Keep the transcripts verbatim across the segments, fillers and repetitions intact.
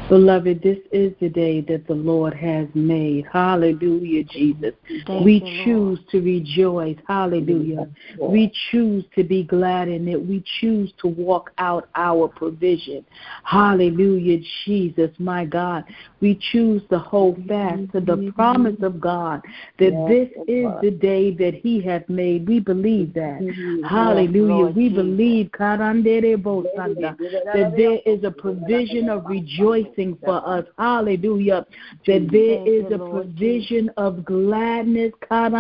Beloved, this is the day that the Lord has made. Hallelujah, Jesus. Thank we you, choose Lord. to rejoice. Hallelujah. We choose to be glad in it. We choose to walk out our provision. Hallelujah, Jesus, my God. We choose to hold fast to the promise of God that Yes, this Lord. is the day that He has made. We believe that. Yes, Hallelujah. Lord we Jesus. believe that there is a provision of rejoicing for us. Hallelujah. That there Thank is you, a Lord provision of gladness.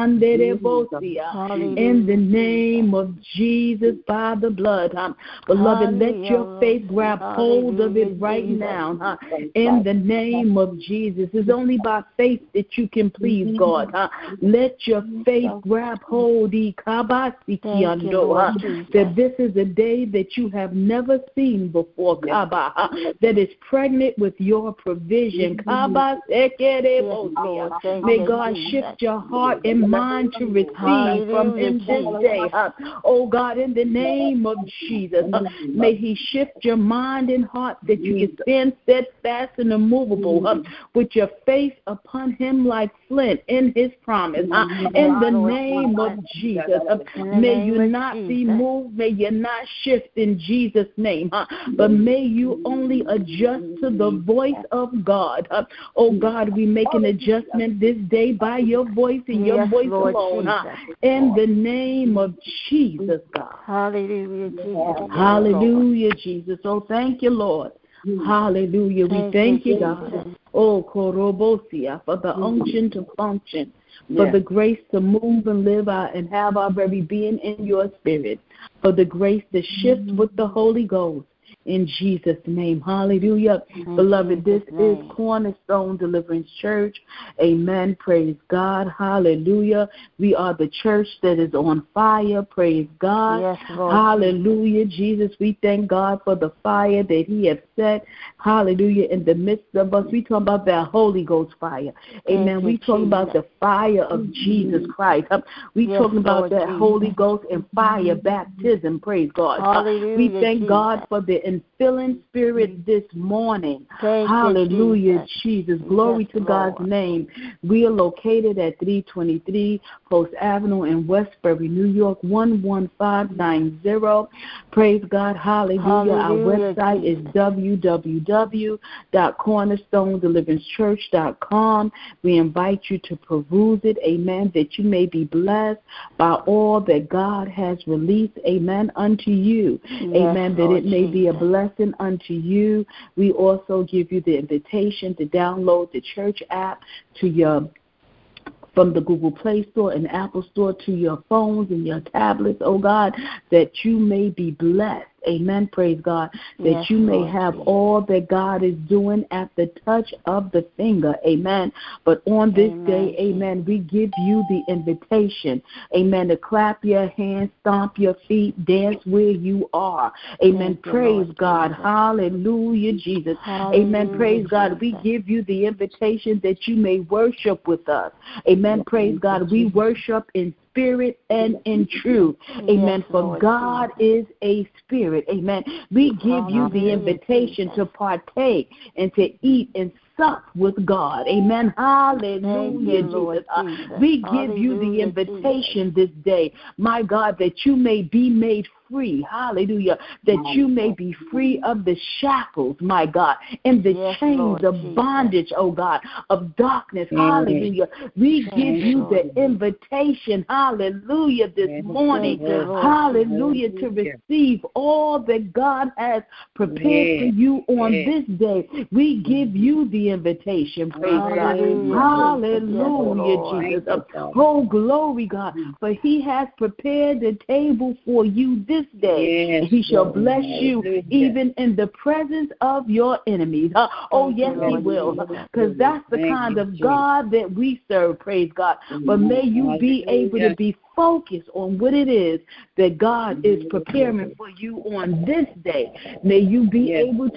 Hallelujah. In the name of Jesus, by the blood. Huh? Beloved, let your faith grab hold of it right Jesus. now. Huh? In the name of Jesus. It's only by faith that you can please God. Huh? Let your faith grab hold Thank you, Ikabasikiando, Lord huh? Jesus. that this is a day that you have never seen before, Kaba, huh? that is pregnant with your provision. Kaba, Yes, Lord. Thank may you, God Jesus. shift your heart and mind to receive from Hallelujah, Him this Jesus. day. Huh? Oh God, in the name of Jesus, huh? may He shift your mind and heart that you can stand steadfast and immovable huh? with your faith upon Him like flint in His promise. Huh? In the Lord name Jesus. of Jesus, huh? In the may name you of not be Jesus. moved, may you not shift in Jesus' name, huh? but may you only adjust to the voice of God. Huh? Oh God, we make an adjustment this day by your voice and your Yes, voice Lord alone. Huh? Jesus. In the name of Jesus, God. Hallelujah, Jesus. Yes, Lord. Hallelujah, Jesus. Oh, thank you, Lord. Hallelujah. We Thank thank you, you, God. Jesus. Oh, Korobosia, for the unction to function, for Yes. the grace to move and live out and have our very being in your spirit, for the grace to shift with the Holy Ghost. In Jesus' name. Hallelujah. In Beloved, this Jesus' name. is Cornerstone Deliverance Church. Amen. Praise God. Hallelujah. We are the church that is on fire. Praise God. Yes, Lord Hallelujah. Jesus, we thank God for the fire that He has set. Hallelujah. In the midst of us. We talk about that Holy Ghost fire. Amen. Thank We you, talk about Jesus. the fire of Jesus Christ. We Yes, talking about Lord that Jesus. Holy Ghost and fire baptism. Praise God. Hallelujah, We thank Jesus. God for the infilling spirit this morning. Thank Hallelujah, you, Jesus. Glory Yes, to God's Lord. name. We are located at three twenty-three Post Avenue in Westbury, New York, one one five nine zero. Praise God. Hallelujah. Hallelujah, Our website Jesus. is w w w dot cornerstone deliverance church dot com. We invite you to peruse it. Amen. That you may be blessed by all that God has released. Amen. Unto you. Yes, Amen. That Lord it may be a Jesus. blessing unto you. We also give you the invitation to download the church app to your from the Google Play Store and Apple Store to your phones and your tablets, oh God, that you may be blessed. Amen. Praise God. That Yes, you may Lord have Jesus. all that God is doing at the touch of the finger. Amen. But on this Amen, day, amen, we give you the invitation. Amen. To clap your hands, stomp your feet, dance where you are. Amen. Thank you, Praise Lord God. Jesus. Hallelujah, Jesus. Hallelujah, Amen. Praise God. We Jesus. give you the invitation that you may worship with us. Amen. Praise God. We worship in spirit and in truth. Amen. Yes, For Lord God Jesus. is a spirit. Amen. We give you the Hallelujah, invitation Jesus. to partake and to eat and sup with God. Amen. Hallelujah, you, Lord Jesus. Uh, Jesus. we give you the Hallelujah, invitation this day, my God, that you may be made free. Hallelujah. That you may be free of the shackles, my God, and the Yes, chains Lord of Jesus. bondage, oh God, of darkness. Hallelujah. We Thank give you, you Lord. the invitation, hallelujah, this morning. Thank you, Lord Hallelujah, to receive all that God has prepared for you on this day. We give you the invitation, praise God. Hallelujah, Hallelujah, Jesus. Yes, Jesus. Oh, glory, God. For He has prepared the table for you this day. Yes, and He shall Lord. bless you Hallelujah. even in the presence of your enemies. Uh, oh, Thank yes, you, He Lord will. Jesus. Because that's the Thank kind you, of Jesus. God that we serve, praise God. But may you be able to Hallelujah. be focused on what it is that God is preparing for you on this day. May you be Yes. able to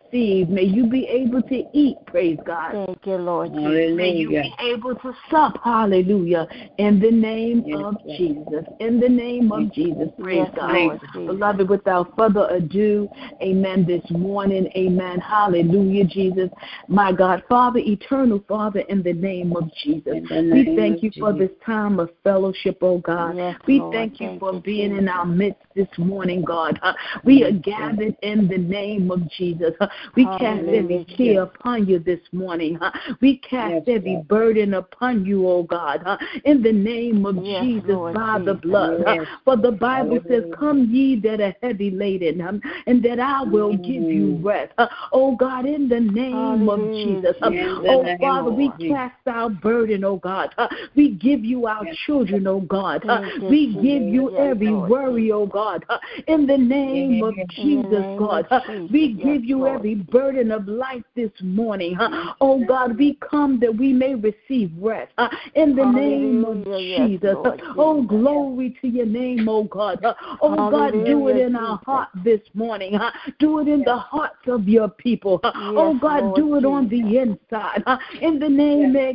receive. May you be able to eat, praise God. Thank you, Lord Jesus. Hallelujah. May you be able to sup, hallelujah, in the name Yes, of Lord. Jesus. In the name of Jesus, praise Yes, God. Lord Jesus. Beloved, without further ado, amen, this morning, amen, hallelujah, Jesus. My God, Father, eternal Father, in the name of Jesus, In the we name thank of you for Jesus. this time of fellowship, oh God. Yes, we Lord. thank you Thank for you, being in Jesus. our midst this morning, God. Uh, we are Yes, gathered in the name of Jesus. Uh, we cast Hallelujah, every Jesus. care upon you this morning. Uh, we cast Yes, every Lord. burden upon you, oh God, uh, in the name of Yes, Jesus, Lord by the Jesus. blood. Uh, Yes. for the Bible says, Hallelujah. come ye that are heavy laden, um, and that I will give you Mm. rest. Uh, oh God, in the name of Hallelujah, Jesus. Uh, In the oh name Father, of we Jesus. cast our burden, oh God. Uh, we give you our Yes. children, oh God. Uh, Thank you, we Jesus. give you Yes, every Lord worry, Jesus. oh God. Uh, in the name of Yes. In the Jesus, name God. of Uh, Jesus. we Yes, give you Lord. every burden of life this morning. Uh, Yes. oh God, we come that we may receive rest. Uh, in the name of Hallelujah, yes, Jesus. Lord Oh, Jesus. glory to your name, oh God. Uh, oh God, do it Hallelujah, in our Jesus. heart this morning. Uh, do it in the hearts of your people. Uh, oh Yes, God, Lord do it on Jesus. the inside. Uh, in the name In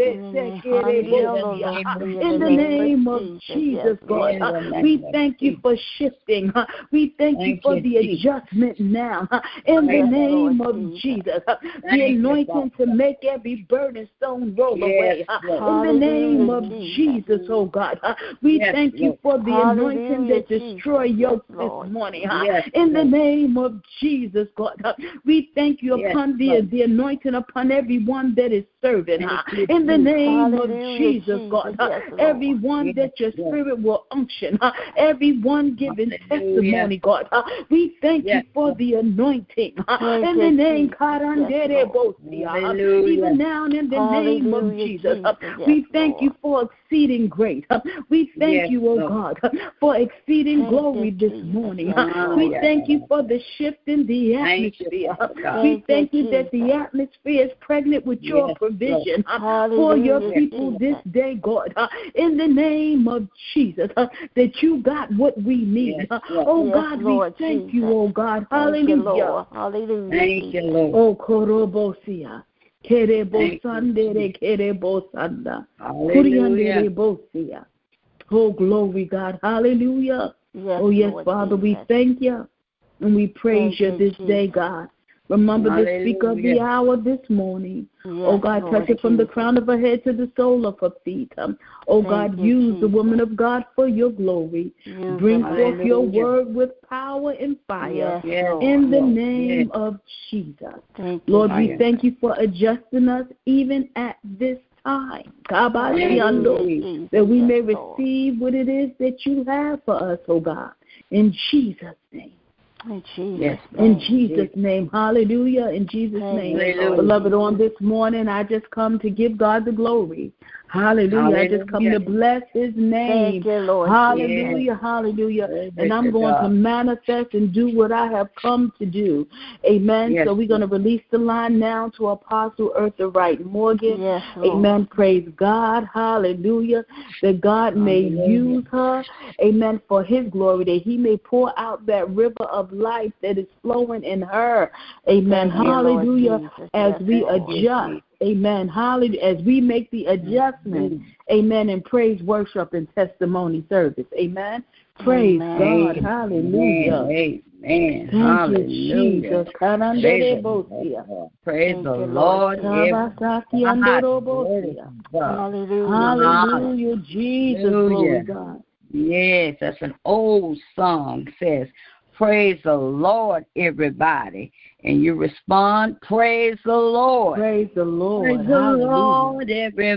in the name of Jesus, God. In Uh, the name we of thank you Jesus. for shifting. Uh, we thank you Thank for you, the Jesus. adjustment now. Uh, in the Yes, name Lord of Jesus. Jesus. Uh, the Thank you, anointing to Father. make every burden stone roll Yes, away. Uh, Lord. in the name of Hallelujah, Jesus, oh God. Uh, we Yes, thank you Lord. for the anointing Hallelujah, that destroy Jesus. yokes Yes, this Lord. morning. Uh, Yes, in the Lord. name of Jesus, God. Uh, we thank you Yes, upon the, Lord. the anointing upon everyone that is serving. Uh, Thank you, in the Jesus. name of Hallelujah, Jesus, God. Jesus. Uh, Yes, Lord. everyone Yes, that your yes. spirit will unction. Uh, everyone giving Hallelujah. testimony, God. Uh, we thank Yes, you for Lord. the anointing. Uh, Thank in you, the name, Jesus. Yes, Lord. Hallelujah. even now in the name of Hallelujah, Jesus. Uh, Jesus. we Yes, thank you Lord. for exceeding grace. Uh, we thank Yes, you, oh Lord. God, uh, for exceeding Thank glory you, this Jesus. morning. Yes, Uh, Ah, we Lord. thank you for the shift in the Thank you, atmosphere. Uh, Father God. we Thank thank you, you that the Jesus. atmosphere is pregnant with your Yes, provision uh, for your Hallelujah, people Jesus. this day, God. Uh, in the name of Jesus, uh, that you got what we need. Yes, Uh, Lord. oh Yes, God, Lord we thank you, Jesus. oh God. Thank you, Hallelujah. Lord. Hallelujah, Thank you, Jesus. Lord. Oh, Korobosia. Kerebo Thank you, Sandere Jesus. Kerebo Sanda. Hallelujah. Kuriandere Bosia. Oh, glory, God. Hallelujah. Yes, Oh, yes, Lord Father, we Jesus. thank you and we praise Thank you you, this day, Jesus. God. Remember the speaker of the Hallelujah. hour this morning. Oh, Yes, God, Lord touch it from the Jesus. crown of her head to the sole of her feet. Um, oh, Thank God, you, use the Jesus. woman of God for your glory. Use Bring her, forth Lord. your Hallelujah. word with power and fire. Yes, Yes, Lord. In the Lord. name Yes. of Jesus. Thank you, Lord, we Fire. thank you for adjusting us even at this time. Kabashiando, Hallelujah. Jesus. that we Yes, may Lord. receive what it is that you have for us, oh God. In Jesus' name. In Jesus' Yes, name. In Jesus' name. Hallelujah. In Jesus' Thank name. you, Hallelujah. Lord Beloved, Jesus. on this morning, I just come to give God the glory. Hallelujah. I just come Hallelujah. to bless his name. Thank you, Lord Hallelujah. Yes. Hallelujah. Glory And I'm to going to God. manifest and do what I have come to do. Amen. Yes, So we're going to release the line now to Apostle Eartha Wright Morgan. Yes, Lord. Amen. Praise God. Hallelujah. That God may Hallelujah. use her. Amen. For his glory. That he may pour out that river of life that is flowing in her. Amen. Thank you, Lord Hallelujah. Jesus. As Yes, we Lord. adjust. Amen. Hallelujah. As we make the adjustment. Amen. And praise, worship, and testimony service. Amen. Praise Amen. God. Amen. Hallelujah. Amen. Thank Hallelujah. you, Jesus. Praise the Lord. Praise Thank the you, Lord. Lord. Kabasaki everybody. andorobosia. God. Hallelujah. Hallelujah. Jesus. Glory Hallelujah. God. Yes, that's an old song. Says, praise the Lord, everybody. And you respond, praise the Lord. Praise the Lord. Praise the Hallelujah. Lord,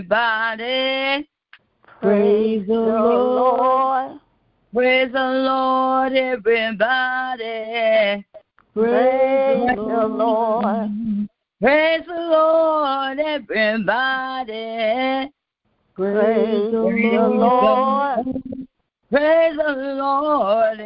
everybody. Praise the Lord. Praise the Lord, everybody. Praise the the Lord. Lord. Praise the Lord, everybody. Praise the Lord. Praise the Lord,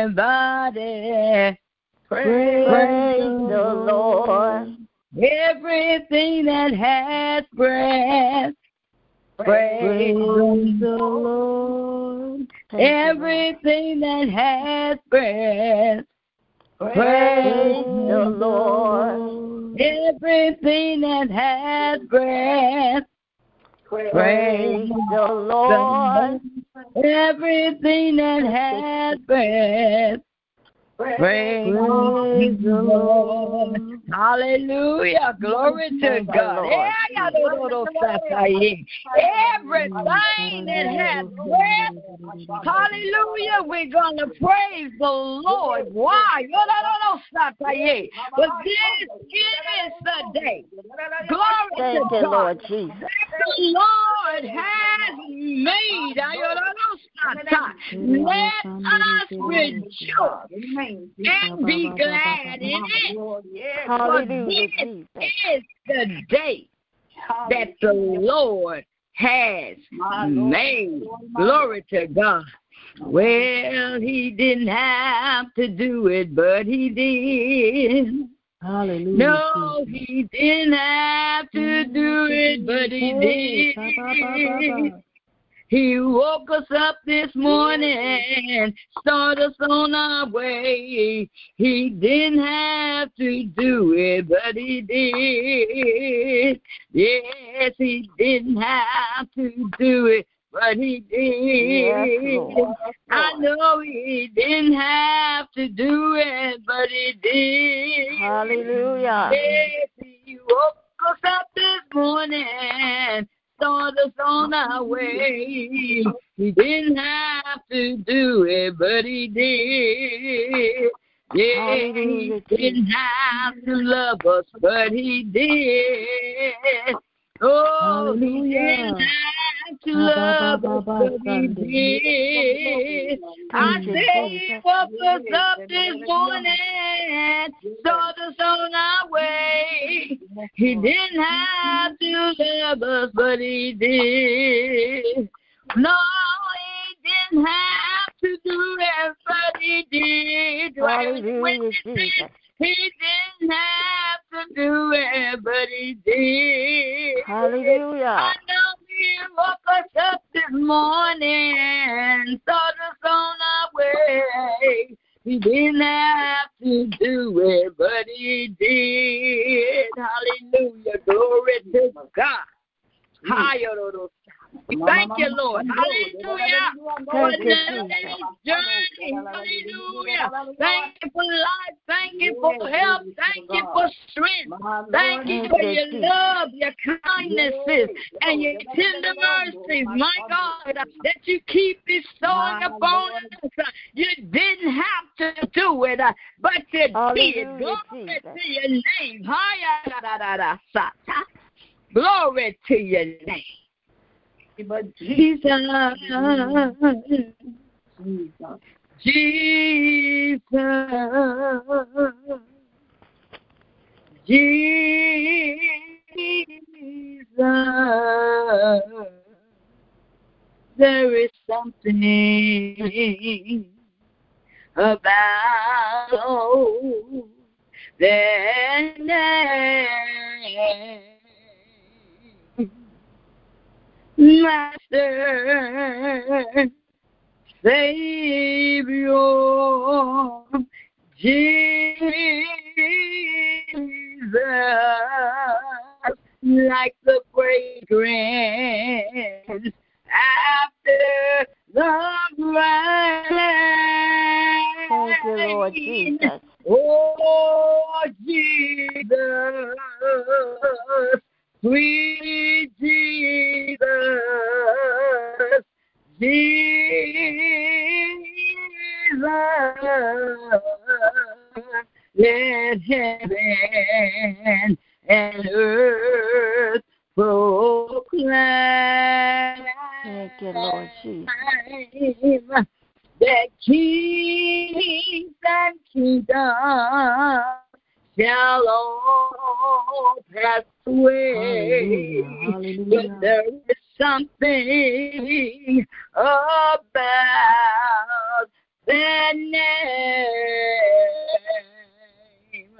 everybody. Praise the Lord. Everything that has breath. Praise the Lord. Everything that has breath. Praise the Lord. Everything that has breath. Praise the Lord. Everything that has breath. Praise the Lord. Hallelujah. Glory to God. Everything that has breath. Hallelujah. We're going to praise the Lord. Why? But this is the day. Glory Thank to you, God. Lord Jesus. The Lord has made. Let us rejoice and be glad in it. Hallelujah, For Jesus. this is the day that the Lord has made. Glory to God. Well, he didn't have to do it, but he did. Hallelujah. No, he didn't have to do it, but he did. He woke us up this morning, started us on our way. He didn't have to do it, but he did. Yes, he didn't have to do it, but he did. Yes, I know he didn't have to do it, but he did. Hallelujah. Yes, he woke us up this morning, started us on our way. He didn't have to do it, but he did. Yeah, Hallelujah, he didn't have to love us, but he did. Oh, he didn't have to love us, but he did. I said he woke us up this morning, started us on our way. He didn't have to love us, but he did. No, he didn't have to do it, but he did. Hallelujah, Jesus. He didn't have to do it, but he did. Hallelujah. I know he woke us up this morning, started us on our way. He didn't have to do it, but he did. Hallelujah. Glory to God. Hallelujah. We thank you, Lord. Hallelujah. For Thank you, another Jesus. day's journey. Hallelujah. Thank you for life. Thank you for help. Thank you for strength. Thank you for your love, your kindnesses, and your tender mercies. My God, that you keep bestowing upon us. You didn't have to do it, but you did. Glory to your name. Glory to your name. But Jesus, Jesus, Jesus, there is something about that name. Master, Savior, Jesus, like the fragrance after the rain. Thank you, Lord Jesus. Oh, Jesus, sweet Jesus, Jesus, let heaven and earth proclaim. Thank you, Lord Jesus. That kings and kingdoms shall all pass away. Hallelujah, hallelujah. But there is something about that name.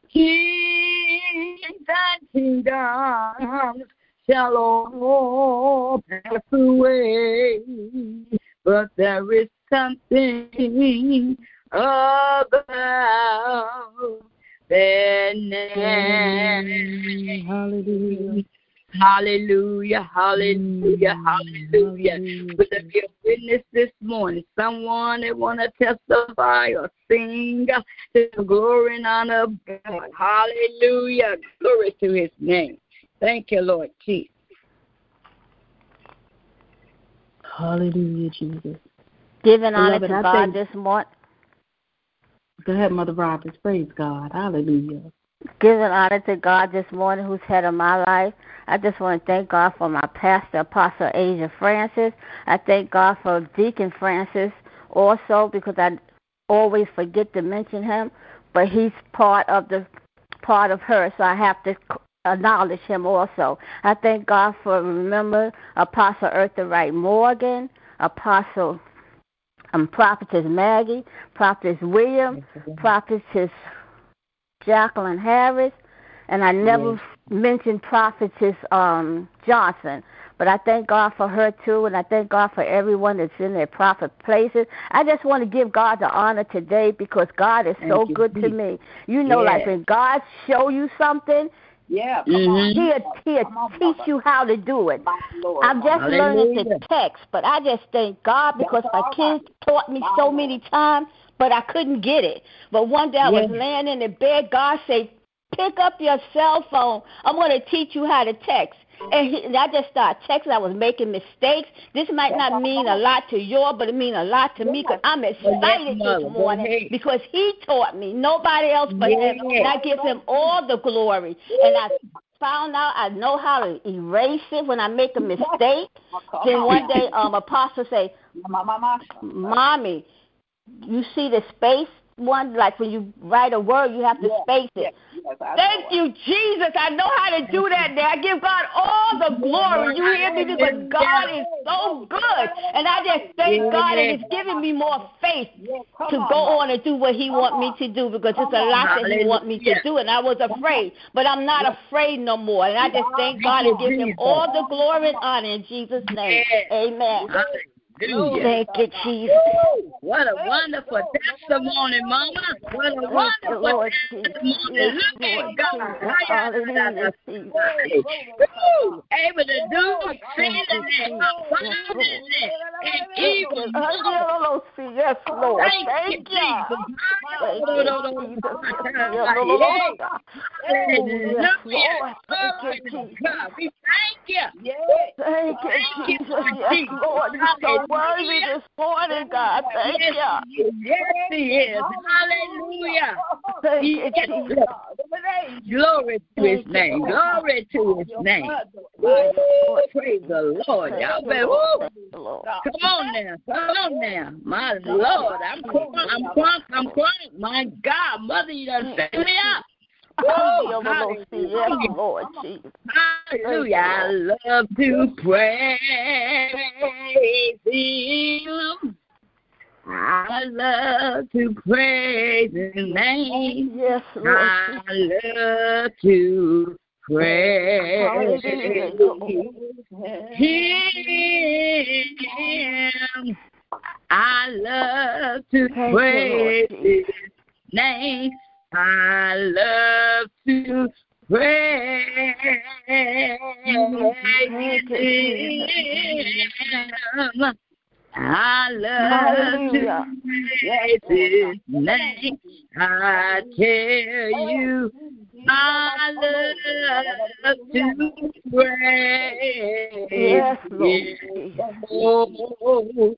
Kings and kingdoms shall all pass away. But there is something above their name. Hallelujah. Hallelujah, hallelujah, Mm, hallelujah. hallelujah. Will there be a witness this morning? Someone that want to testify or sing to the glory and honor of God. Hallelujah. Glory to his name. Thank you, Lord Jesus. Hallelujah, Jesus. Giving honor Beloved, to I God thank- this morning. Go ahead, Mother Roberts. Praise God. Hallelujah. Giving honor to God this morning, who's head of my life. I just want to thank God for my pastor, Apostle Asia Francis. I thank God for Deacon Francis also, because I always forget to mention him, but he's part of the part of her, so I have to acknowledge him also. I thank God for, remember, Apostle Eartha Wright Morgan, Apostle um, Prophetess Maggie, Prophetess William, Prophetess Jacqueline Harris, and I never Yes. mentioned Prophetess um, Johnson. But I thank God for her too, and I thank God for everyone that's in their prophet places. I just want to give God the honor today because God is so Thank you, good to Jesus. me. You know, like Yes. when God show you something, Yeah, come Mhm. on. He'll, he'll Come on, teach Mother. you how to do it. My Lord. I'm just learning to Hallelujah. text, but I just thank God because That's my all kids right. taught me My so Lord. many times, but I couldn't get it. But one day I was Yes. laying in the bed, God said, pick up your cell phone. I'm going to teach you how to text. And, he, and I just started texting. I was making mistakes. This might That's not all mean a right. lot to you, but it means a lot to me because I'm Oh, yes, excited Mother. this Go morning ahead. because he taught me, nobody else but him. Yes. And I give him all the glory. And I found out I know how to erase it when I make a mistake. Come Then on. one day, um, Apostle say, My, my, my. Mommy, you see the space one, like when you write a word, you have to Yes, space it. yes, yes, I Thank know you, Jesus. I know how to do that now. I give God all the glory. You hear me? Because God is so good. And I just thank God that He's giving me more faith Yeah, come to on, go Mother. on and do what He Come want on. me to do because Come it's a on. lot that He want me to Hallelujah. do. And I was afraid, but I'm not afraid no more. And I just thank God and give Him Jesus. all the glory and honor in Jesus' name. Yes. Amen. Hallelujah. Thank you, Jesus. Woo! What a wonderful testimony, Mama. What a Thank you, wonderful Lord Jesus. testimony. Yes, Look Lord at God. Jesus. Hallelujah, Jesus. Woo! Able to do Thank you, exceedingly, Jesus. Yes, abundantly, and Thank even you. more. Yes, Lord. Thank you, Thank you. Jesus. Thank you, Jesus. Hallelujah. Yes, Lord. Thank you, Glory to Jesus. God. We thank you. Thank you, Jesus. Yes, Lord. You're so worthy this morning, God. Thank Yes, you. he is. Yes, he is. Hallelujah. Thank you, Yes, Jesus. Lord. Glory to his Thank you, name. Lord. Glory to his name. Woo, praise the Lord. Thank Y'all you, better, Lord. woo. Thank you, Lord. Come on now. Come on now. My Lord. I'm crunk. I'm crunk. I'm crunk. My God. Mother, you done set me up. Woo, Hallelujah. Yes, Lord Jesus. hallelujah. I love to praise him. I love to praise his name. Yes, Lord. I love to praise him. I love to praise his name. I love to praise him. I love Hallelujah. to praise his name. I tell you, I love to praise Yes, his holy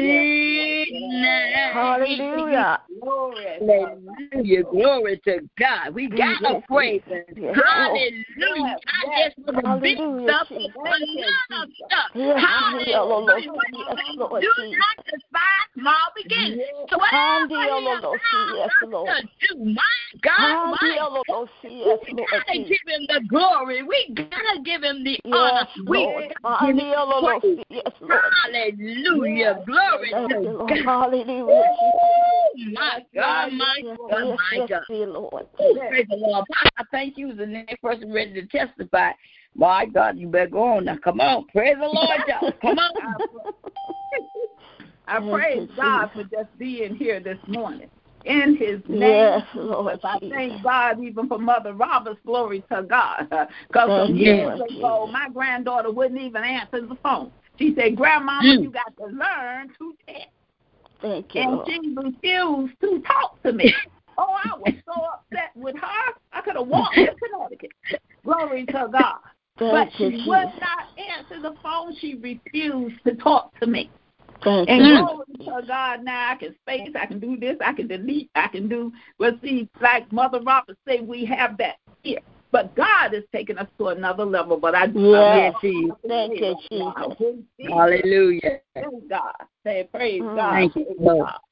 name. Hallelujah. Hallelujah. Glory to God. We got to praise him. Yes, Hallelujah. I just want to big stuff Hallelujah, for none of stuff. Yes, Hallelujah. Lord. Yes, Lord. Do not despise small beginnings. So whatever he allows us to do, my God, my God, we gotta give him the glory. We gotta give him the honor. We gotta give him the praise. Yes, Lord. Hallelujah. Glory to God. Hallelujah. My God, my God, my God. Lord. Praise the Lord. I thank you was the next person ready to testify. My God, you better go on now. Come on. Praise the Lord, y'all. Come on. I praise God for just being here this morning. in his name. Yes, Lord I Jesus. thank God even for Mother Roberts, glory to God. Because some years Lord ago, Jesus. my granddaughter wouldn't even answer the phone. She said, Grandmama, Mm. you got to learn to text. Thank you, And Lord. she refused to talk to me. Oh, I was so upset with her. I could have walked to Connecticut. Glory to God. Thank But you, she Jesus. would not answer the phone. She refused to talk to me. Thank And you. glory to God, now I can space, I can do this, I can delete, I can do, well, see, like Mother Roberts say, we have that here. But God is taking us to another level. But I do Yes. Jesus. Thank you, Jesus. Hallelujah. Praise God. Say, praise Mm. God. Thank you, Praise Lord. God.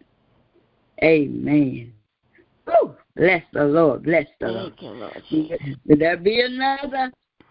Amen. Woo. Bless the Lord. Bless the Lord. Thank you, Lord Jesus. Will there be another?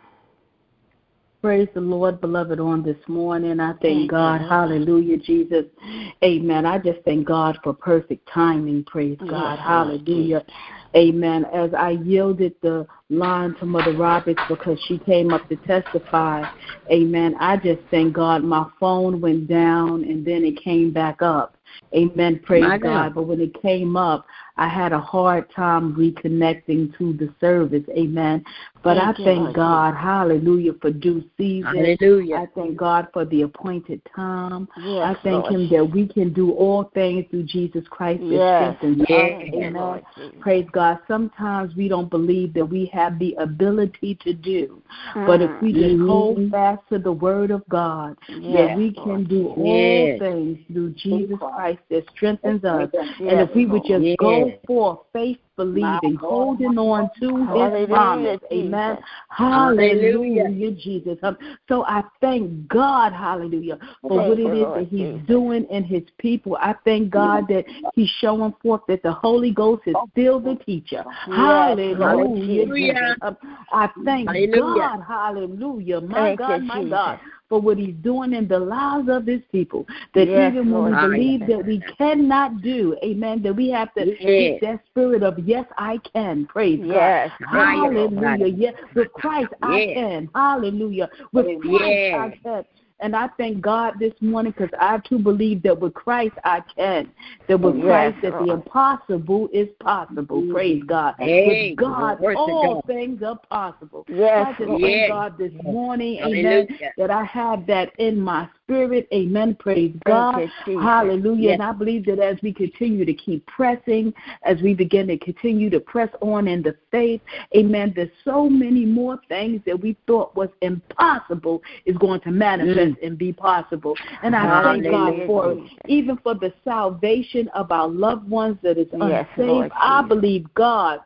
Praise the Lord, beloved, on this morning. I thank, Thank God. you, Lord. Hallelujah, Jesus. Amen. I just thank God for perfect timing. Praise Yes, God. Lord Hallelujah. Amen. As I yielded the line to Mother Roberts because she came up to testify, amen, I just thank God my phone went down and then it came back up. Amen. Praise My God. God. But when it came up, I had a hard time reconnecting to the service. Amen. But Thank I you, thank Lord God, hallelujah, for due season. Hallelujah. I thank God for the appointed time. Yes, I thank Lord him that we can do all things through Jesus Christ that Yes. strengthens us. Thank you, Amen. Lord Jesus. Praise God. Sometimes we don't believe that we have the ability to do. But if we just Mhm. hold fast to the word of God, Yes, that we Lord. can do all Yes. things through Jesus Christ that strengthens us. Yes, And if we would just Yes. go forth, faith believing, holding on to his Hallelujah, promise. Jesus. Amen. Hallelujah. Hallelujah, Jesus. Um, so I thank God, hallelujah, for Thank what you, it is Lord that he's Jesus. doing in his people. I thank God that he's showing forth that the Holy Ghost is still the teacher. Hallelujah, Hallelujah. Jesus. Um, I thank Hallelujah. God, hallelujah, my Thank God, you, my Jesus. God, for what he's doing in the lives of his people. That Yes, even when we Lord believe Jesus. that we cannot do, amen, that we have to Yes. keep that spirit of yes, I can. Praise Yes. God. Thank you, Lord. Hallelujah. Yes, with Christ I Yes. can. Hallelujah. With Christ I Yes. can. And I thank God this morning because I too believe that with Christ I can. That with Yes, Christ that Lord. the impossible is possible. Praise God. Hey, With God, glory to all God. things are possible. Yes, So I just Lord. thank Yes. God this morning, Hallelujah. amen, that I have that in my spirit. Amen. Praise Thank God. you, Jesus. Hallelujah. Yes. And I believe that as we continue to keep pressing, as we begin to continue to press on in the faith, amen, there's so many more things that we thought was impossible is going to manifest Mm. and be possible. And I thank God Hallelujah, for it, Jesus. even for the salvation of our loved ones that is Yes, unsaved. Lord I Jesus. believe God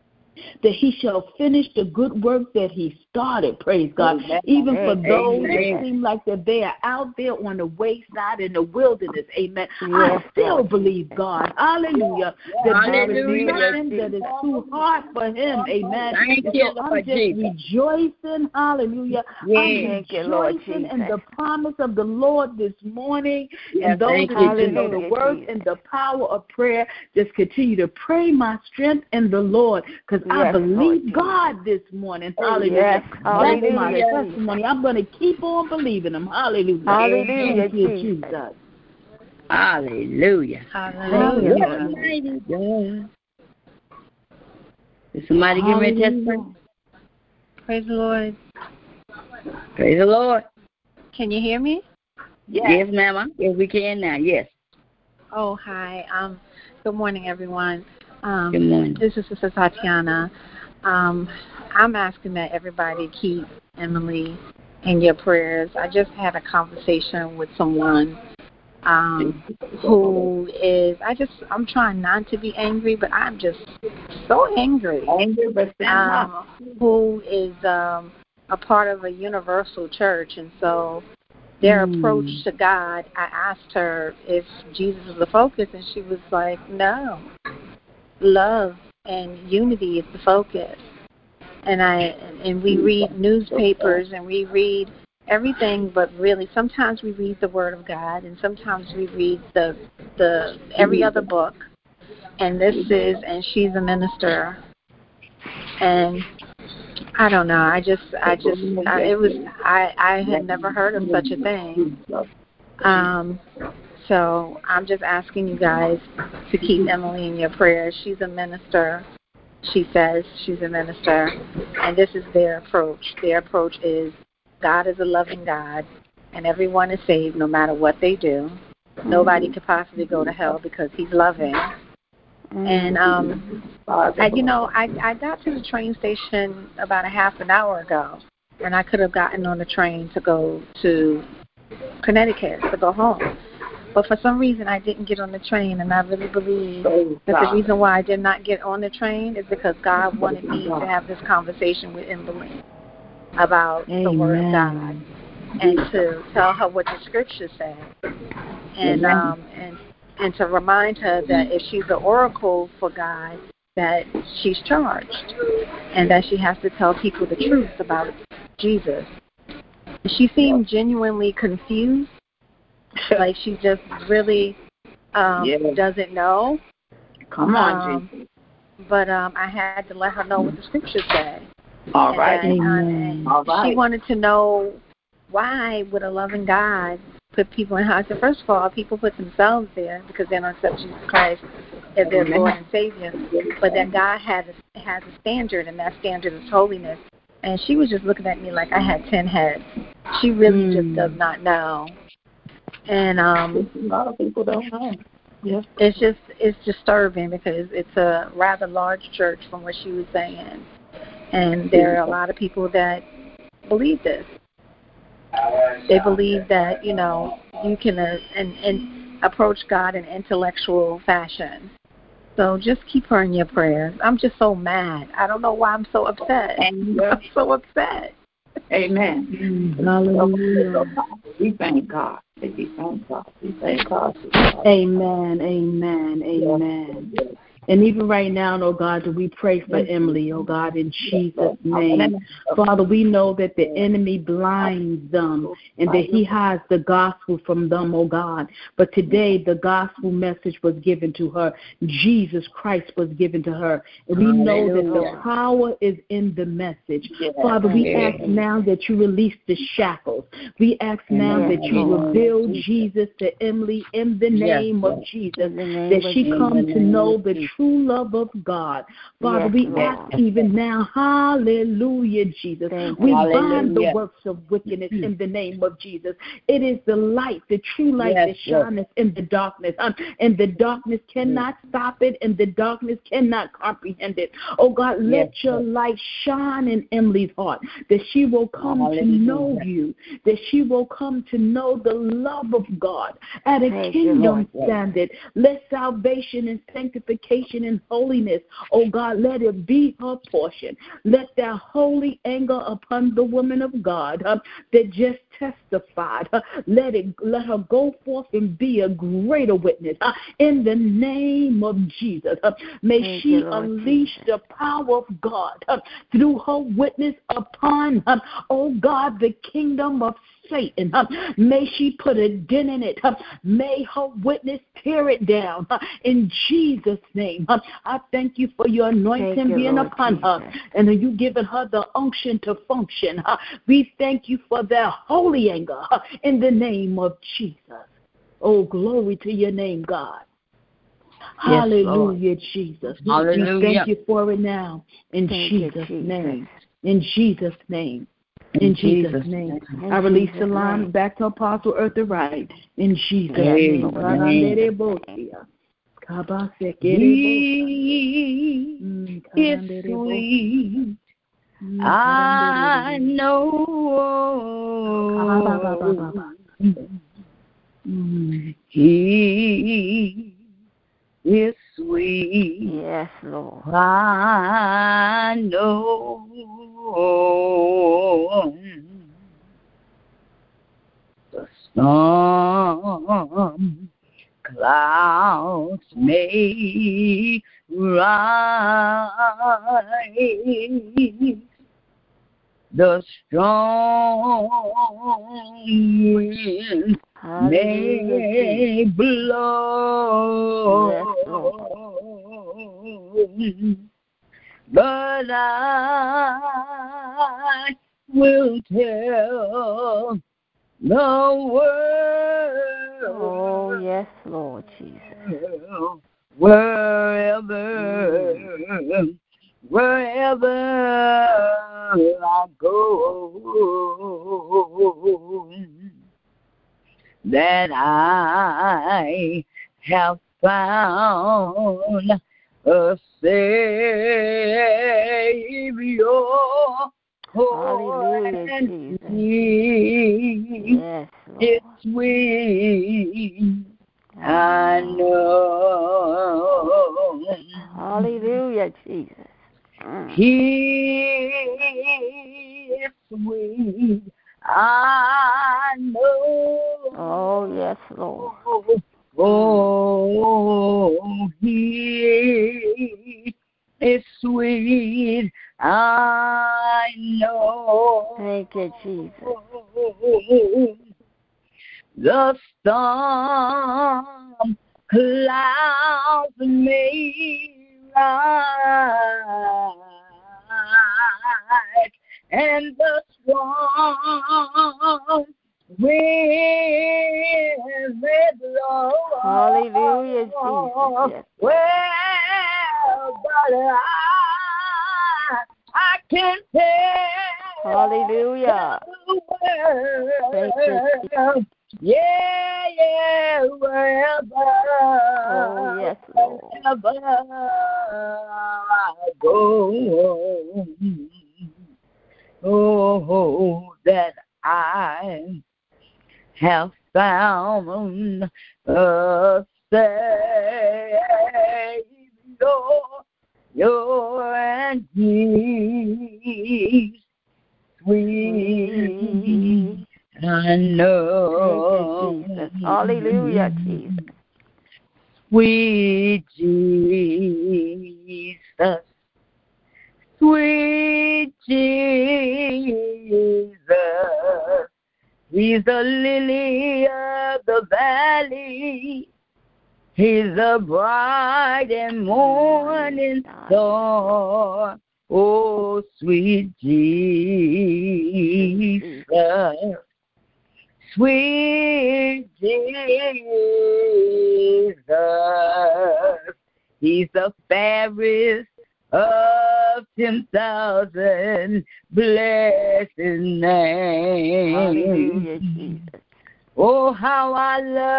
that he shall finish the good work that he started, praise God. Amen. Even for Amen. those that Amen. seem like that they are out there on the wayside in the wilderness, amen. Yes, I still Lord. believe God, hallelujah, that there is Hallelujah. nothing that is too hard for him, amen. Thank And you, so I'm Lord just Jesus. rejoicing, hallelujah. Yes. I'm Thank you, Lord rejoicing in Jesus. the promise of the Lord this morning. Yes, And those thank of you, you that know the Hallelujah, words Jesus. and the power of prayer, just continue to pray my strength in the Lord, because I Yes, Lord believe Jesus. God this morning. Hallelujah. Yes, That's hallelujah, my Jesus. testimony. I'm going to keep on believing him. Hallelujah. Hallelujah, Thank you, Jesus. Jesus. Hallelujah. Hallelujah. What a mighty God. Is somebody give me a testimony? Hallelujah. Praise the Lord. Praise the Lord. Can you hear me? Yes. Yes, ma'am. Yes, we can now. Yes. Oh, hi. Um, good morning, everyone. Um, Good morning. This is Sister Tatiana. Um, I'm asking that everybody keep Emily in your prayers. I just had a conversation with someone um, who is, I just, I'm trying not to be angry, but I'm just so angry. Angry, but stand up. Um, who is um, a part of a universal church, and so their Mm. approach to God, I asked her if Jesus was the focus, and she was like, no, love and unity is the focus. And I and we read newspapers and we read everything, but really sometimes we read the Word of God, and sometimes we read the the every other book. And this is, and she's a minister, and I don't know. I just, I just, I, it was, I, I had never heard of such a thing. Um, So I'm just asking you guys to keep Emily in your prayers. She's a minister. She says she's a minister, and this is their approach. Their approach is God is a loving God, and everyone is saved no matter what they do. Mm-hmm. Nobody could possibly go to hell because he's loving. Mm-hmm. And, um, I, you know, I, I got to the train station about a half an hour ago, and I could have gotten on the train to go to Connecticut, to go home. But for some reason, I didn't get on the train, and I really believe that the reason why I did not get on the train is because God wanted me to have this conversation with Emily about Amen. The Word of God and to tell her what the Scriptures say, and um, and and to remind her that if she's the oracle for God, that she's charged, and that she has to tell people the truth about Jesus. She seemed genuinely confused. Like she just really um, yeah. doesn't know. Come on, um, Jesus. But um, I had to let her know what the Scriptures say. All and right. That, and All right. She wanted to know why would a loving God put people in hell. So first of all, people put themselves there because they don't accept Jesus Christ as their Amen. Lord and Savior. But that God has a, has a standard, and that standard is holiness. And she was just looking at me like I had ten heads. She really mm. just does not know. And um, a lot of people don't know. Yeah. It's just it's disturbing because it's a rather large church from what she was saying, and there are a lot of people that believe this. They believe that you know you can uh, and, and approach God in intellectual fashion. So just keep her in your prayers. I'm just so mad. I don't know why I'm so upset. I'm so upset. Amen. Hallelujah. We thank God. We thank God. We thank God. Amen. Amen. Amen. Yes. And even right now, oh God, we pray for Emily, oh God, in Jesus' name. Father, we know that the enemy blinds them and that he hides the gospel from them, oh God. But today, the gospel message was given to her. Jesus Christ was given to her. And we know that the power is in the message. Father, we ask now that you release the shackles. We ask now that you reveal Jesus to Emily in the name of Jesus, that she come to know the truth. True love of God. Father, yes, we Lord. Ask even now, hallelujah, Jesus. Thank we you. Bind the works of wickedness in the name of Jesus. It is the light, the true light yes, that shines yes. in the darkness. Um, and the darkness cannot yes. stop it, and the darkness cannot comprehend it. Oh God, let yes, your yes. light shine in Emily's heart, that she will come hallelujah. To know you, that she will come to know the love of God at a Thank kingdom you, standard. Let salvation and sanctification and holiness, oh God, let it be her portion. Let that holy anger upon the woman of God uh, that just testified, uh, let it let her go forth and be a greater witness uh, in the name of Jesus. Uh, may Thank she you, unleash Jesus. The power of God uh, through her witness upon, uh, oh God, the kingdom of Satan. Uh, may she put a dent in it. Uh, may her witness tear it down. Uh, in Jesus' name, uh, I thank you for your anointing thank being you, upon Jesus. Her, and you giving her the unction to function. Uh, we thank you for that holy anger uh, in the name of Jesus. Oh, glory to your name, God. Yes, hallelujah, Lord. Jesus. Hallelujah. We thank you for it now. In Jesus' you, Jesus. Name. In Jesus' name. In, in Jesus', Jesus' name. name. I release the line back to Apostle Eartha Wright. In Jesus' name. He is sweet. I know He is sweet. Yes, Lord. I know the storm clouds may rise, the strong wind may blow, yes, but I will tell the world oh, yes, Yes, Lord Jesus. Wherever, Mm. wherever I go, that I have found a Savior. Hallelujah, And Jesus. He Yes, is Lord. sweet, I Oh. know. Hallelujah, Jesus. Mm. He is sweet, I know. Oh, yes, Lord. Oh, He is sweet, I know. Thank you, Jesus. The storm clouds may rise, and the strong winds may blow. Hallelujah, Jesus. Yes. Well, but I, I can tell. Hallelujah. The Thank you, world. Yeah, yeah, wherever, Oh, yes, Lord. wherever I go, oh, that I have found a Savior, your and He's sweet. I know. Thank you, Jesus. Hallelujah, Jesus. Sweet Jesus, sweet Jesus, He's the lily of the valley. He's the bright and morning star. Oh, sweet Jesus, sweet Jesus, He's the fairest of ten thousand. Bless His name. Hallelujah, Jesus. Oh, how I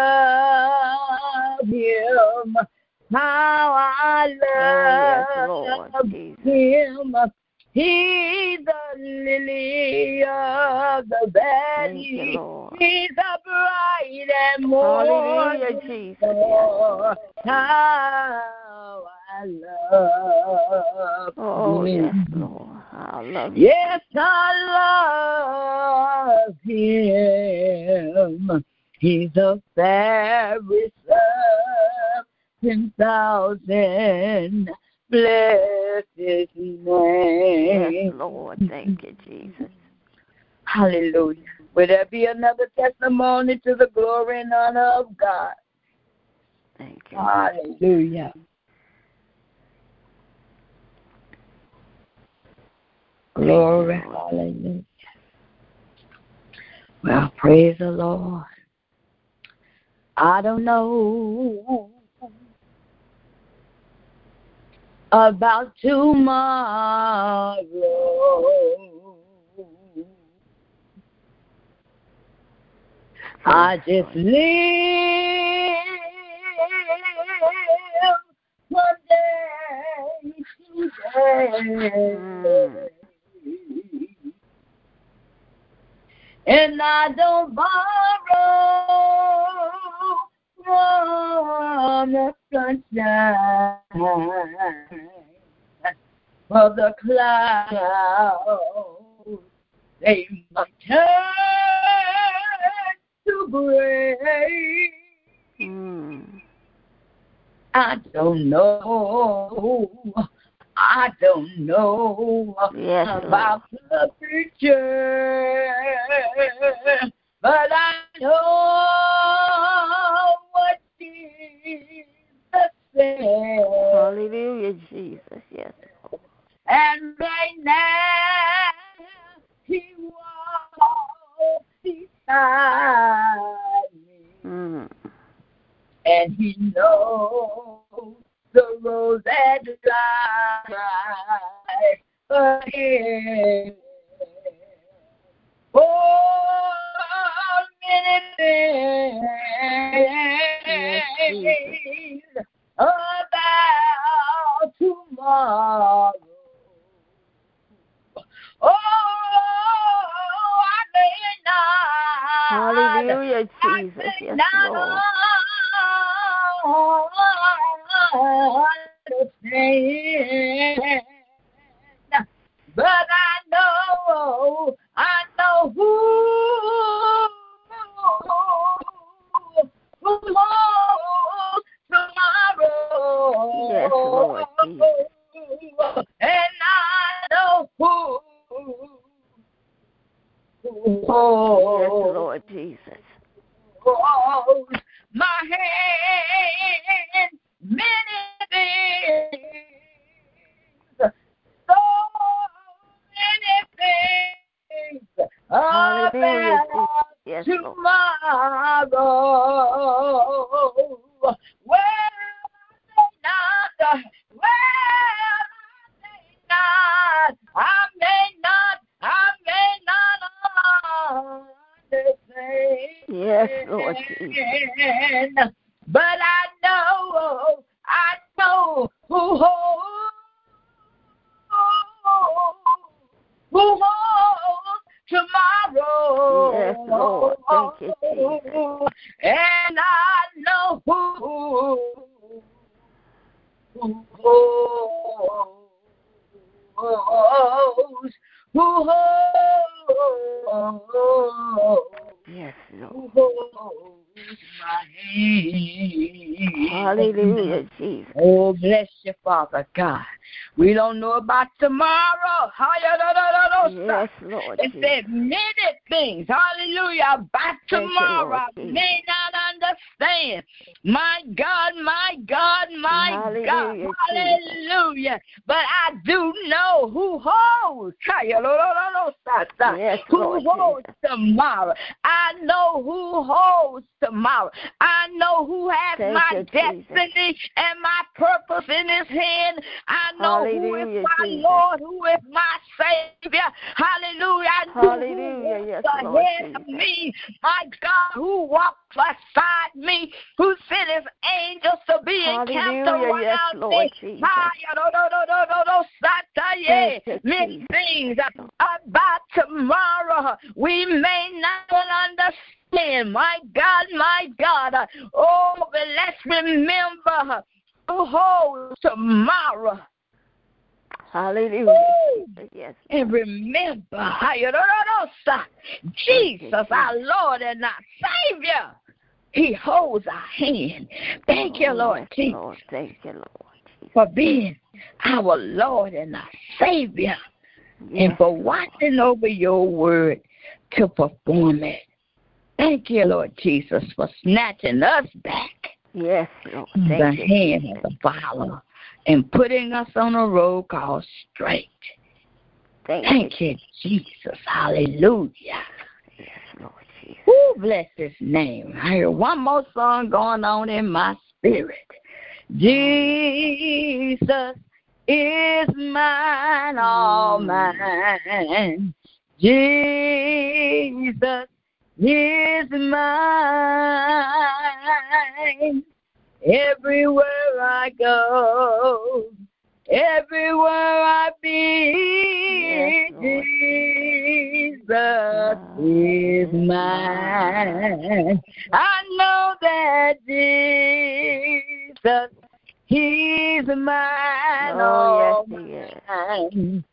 love Him. How I love oh, yes, Him. He's the lily of the valley. You, He's a bright and morning star. How I love oh, Him. Yes, Lord. I love you. Yes, I love Him. He's the fairest of ten thousand. Bless His name. Yes, Lord. Thank you, Jesus. Hallelujah. Will there be another testimony to the glory and honor of God? Thank you. Hallelujah. Glory. Hallelujah. Well, praise the Lord. I don't know about tomorrow. I just live one day today. And I don't borrow from the sunshine, for the clouds, they might turn to gray. Mm. I don't know. I don't know yes, about Lord. the future, but I know what Jesus said. Hallelujah, Jesus, yes. And right now, He walks beside me. Mm. and He knows the road that lies ahead. Oh, many things about tomorrow. Oh, I may not. Hallelujah, Jesus. Yes, Lord. Understand, but I know, I know who, who knows tomorrow. Yes, Lord Jesus. And I know who. Yes, Lord Jesus. Oh, my hand, many things, so many things Hallelujah, about yes, tomorrow. Well, I may not, well, I may not, I may not understand. Yes, Lord Jesus. But I know, I know who holds, who holds tomorrow. Yes, Lord. Thank you, Jesus. And I know who, who holds. Who holds, yes, Lord. who holds my hand. Hallelujah, Jesus. Oh, bless you, Father God. We don't know about tomorrow. Yes, Lord. It said many things, hallelujah, about tomorrow. I may not understand. My God, my God, my hallelujah, God, hallelujah. Jesus. But I do know who holds. Yes, who Lord holds Jesus. tomorrow. I know who holds tomorrow. I know who has Thank my you, destiny Jesus. and my purpose in his hand. I know Hallelujah, who is my Jesus. Lord, who is my Savior. Hallelujah. I know Hallelujah, who yes, walks Lord ahead Jesus. of me. My God, who walks beside me, who sent his angels to be encamped Hallelujah, around yes, Lord me. Jesus. Thank you, Many Jesus. things about tomorrow we may not understand. My God, my God. Oh, but let's remember who holds tomorrow. Hallelujah. Yes. And remember, Jesus, our Lord and our Savior, He holds our hand. Thank you, Lord yes, Jesus. Lord. Thank you, Lord Jesus. For being our Lord and our Savior, yes, and for watching Lord. over your word to perform it. Thank you, Lord Jesus, for snatching us back yes, Lord. from Thank the you, hand Jesus. of the Father and putting us on a road called straight. Thank, Thank you, you, Jesus. Hallelujah. Yes, Lord Jesus. Who bless His name. I hear one more song going on in my spirit. Jesus is mine, all mine. Jesus is mine. Everywhere I go, everywhere I be, yes, Jesus is mine. I know that Jesus, He's mine, oh, oh yes, mine.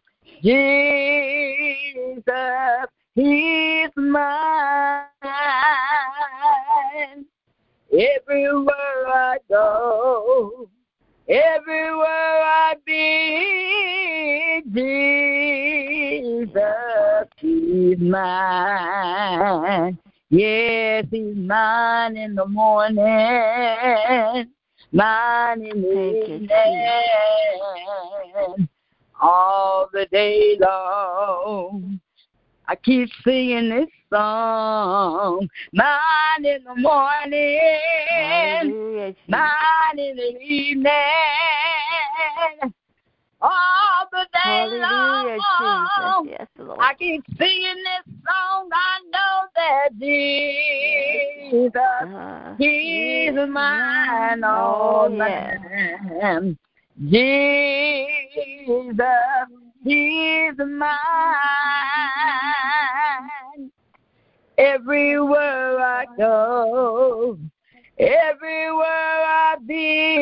Jesus, He's mine. Everywhere I go, everywhere I be, Jesus, He's mine. Yes, He's mine in the morning, mine in the evening, all the day long. I keep singing this song, mine in the morning, singing all the day Hallelujah, long. Jesus. Yes, Lord. I keep singing this song. I know that Jesus, Uh, He's yes, mine, oh, all the yes. time. Jesus, He's mine. Everywhere I go, everywhere I be,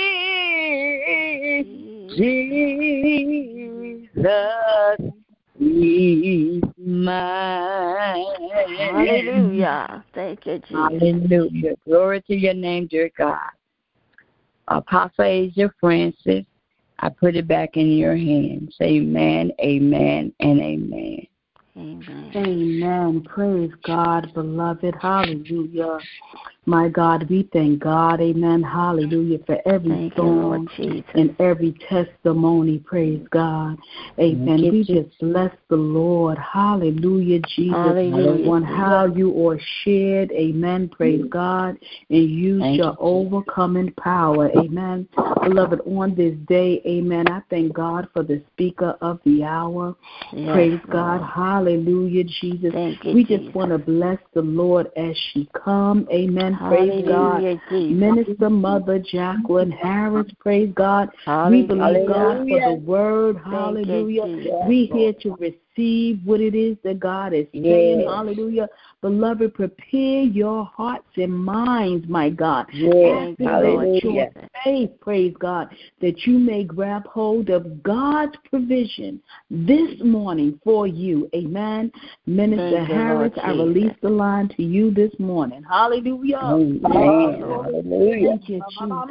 Jesus, He's mine. Hallelujah. Thank you, Jesus. Hallelujah. Glory to your name, dear God. Apostle Asia Francis, I put it back in your hands. Amen, amen, and amen. Amen. Amen. Praise God, beloved. Hallelujah. My God, we thank God. Amen. Hallelujah. For every Thank you, Lord song Jesus. and every testimony. Praise God. Amen. Thank you, We Jesus. just bless the Lord. Hallelujah, Jesus. Hallelujah. On how you are shared. Amen. Praise God. And use Thank your you, Jesus. overcoming power. Amen. Beloved, on this day, amen, I thank God for the speaker of the hour. Yes, Praise God. Lord. Hallelujah, Jesus. Thank you, We Jesus. just want to bless the Lord as she come. Amen. Praise God. Hallelujah, Jesus. Minister Mother Jacqueline Harris, praise God. Hallelujah. We believe God for the Hallelujah. word. Thank you, Hallelujah. Jesus. We here to receive what it is that God is saying. Yes. Hallelujah. Beloved, prepare your hearts and minds, my God. Yes. Thank you, Lord Activate your Jesus. faith, praise God, that you may grab hold of God's provision this morning for you. Amen. Minister Thank you, Harris, Lord I Jesus. release the line to you this morning. Hallelujah. Amen. Thank you, Lord. Hallelujah. Thank you,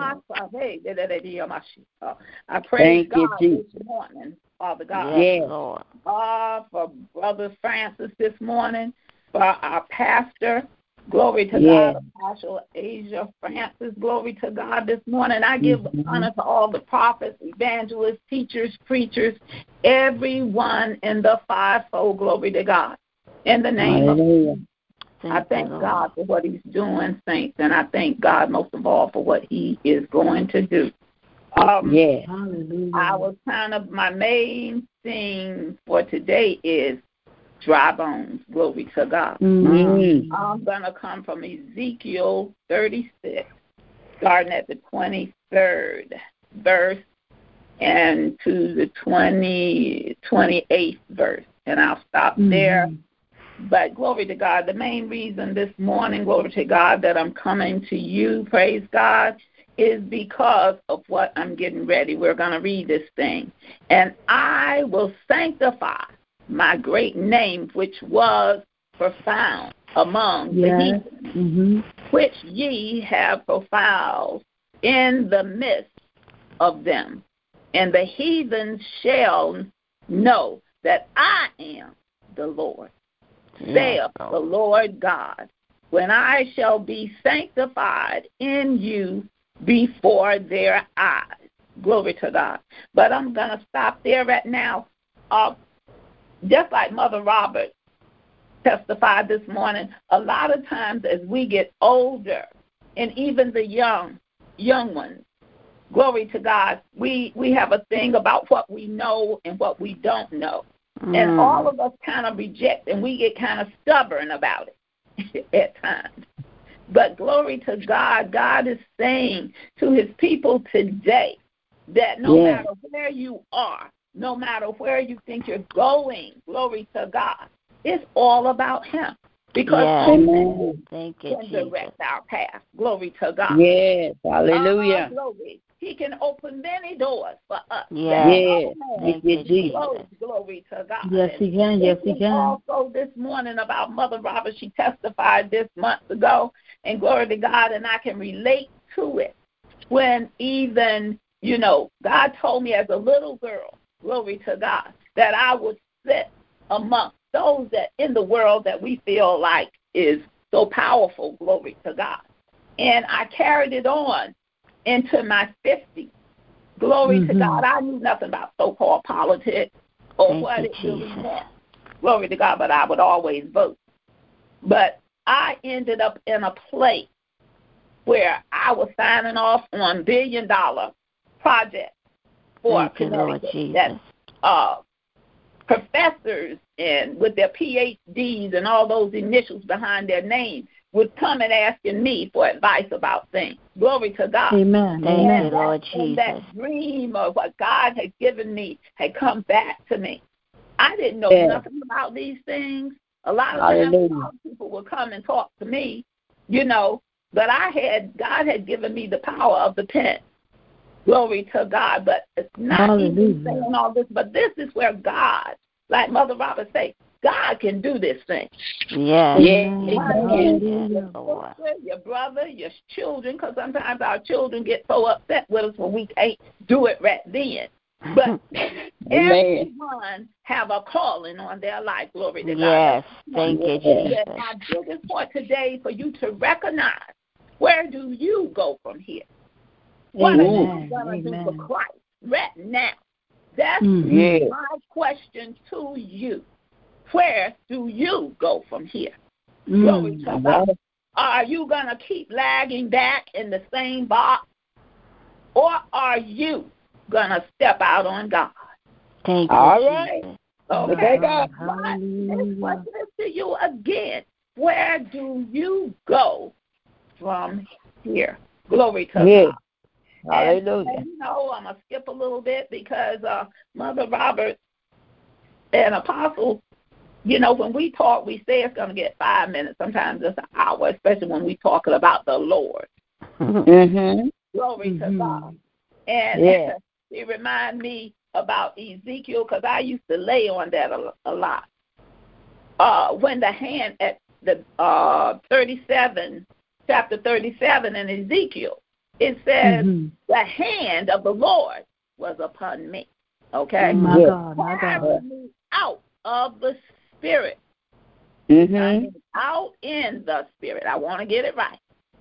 Jesus. I praise Thank you, God Jesus. this morning, Father God. Yes, Yes. Lord. Uh, for Brother Francis this morning, for our pastor. Glory to Yes. God, Apostle Asia Francis. Glory to God this morning. I give Mhm. honor to all the prophets, evangelists, teachers, preachers, everyone in the fivefold. Glory to God. In the name of Hallelujah. Thank I you, thank Lord. God for what he's doing, saints, and I thank God most of all for what he is going to do. Um, Yes. Hallelujah. I was kind of, my main thing for today is dry bones. Glory to God. Mm. I'm going to come from Ezekiel thirty-six, starting at the twenty-third verse and to the twenty, twenty-eighth verse, and I'll stop Mhm. there. But glory to God, the main reason this morning, glory to God, that I'm coming to you, praise God, is because of what I'm getting ready. We're going to read this thing. And I will sanctify my great name, which was profound among Yes. the heathen, Mm-hmm. which ye have profiled in the midst of them. And the heathen shall know that I am the Lord, saith Yes, the Lord. Lord God, when I shall be sanctified in you before their eyes. Glory to God. But I'm going to stop there right now. Uh, just like Mother Robert testified this morning, a lot of times as we get older, and even the young, young ones, glory to God, we, we have a thing about what we know and what we don't know. Mm. And all of us kind of reject, and we get kind of stubborn about it at times. But glory to God, God is saying to his people today that no Yes. matter where you are, no matter where you think you're going, glory to God, it's all about him. Because Yes. only Amen. Thank you, can Jesus. direct our path. Glory to God. Yes. Hallelujah. Uh, glory. He can open many doors for us. Yes. Yes. No man Thank Thank you, you, Jesus. Glory, glory to God. Yes, he can. Yes, he This can. was also this morning about Mother Robert. She testified this months ago, and glory to God, and I can relate to it. When even, you know, God told me as a little girl, glory to God, that I would sit amongst those that in the world that we feel like is so powerful, glory to God. And I carried it on into my fifties. Glory Mhm. to God. I knew nothing about so-called politics or Thank what you, it really Jesus. meant. Glory to God, but I would always vote. But I ended up in a place where I was signing off on billion-dollar project for Thank you, Lord Connecticut Jesus. that uh, professors and with their P H Ds and all those initials behind their name would come and asking me for advice about things. Glory to God. Amen. Thank Amen. you, Lord and Jesus. that dream of what God had given me had come back to me. I didn't know Yeah. nothing about these things. A lot of Hallelujah. times a lot of people would come and talk to me, you know, but I had, God had given me the power of the pen. Glory to God. But it's not even Hallelujah. saying all this, but this is where God, like Mother Robert said, God can do this thing. Yes. Amen. Yes, Hallelujah. yes, Lord. Your sister, your brother, your children, because sometimes our children get so upset with us when we can't do it right then. But everyone have a calling on their life, glory to God. Yes, thank you, Jesus. That my biggest point today for you to recognize, where do you go from here? What are you Amen. going to do Amen. for Christ right now? That's Mhm. my question to you. Where do you go from here? Glory Mm. to God. Are you going to keep lagging back in the same box? Or are you going to step out on God? Thank you, All Jesus. right. Okay, God. but this Hallelujah. question is to you again. Where do you go from here? Glory to Yeah. God. Hallelujah. And, and, you know, I'm going to skip a little bit because uh, Mother Robert and Apostle, you know, when we talk, we say it's going to get five minutes, sometimes it's an hour, especially when we're talking about the Lord. Mm-hmm. Glory Mhm. to God. And Yeah. it reminds me about Ezekiel because I used to lay on that a, a lot. Uh, when the hand at the uh, thirty-seven, chapter thirty-seven in Ezekiel, it says, Mhm. the hand of the Lord was upon me. Okay? My Yeah. God, my God. Carried me out of the spirit. I Mm-hmm. mean, out in the spirit. I want to get it right.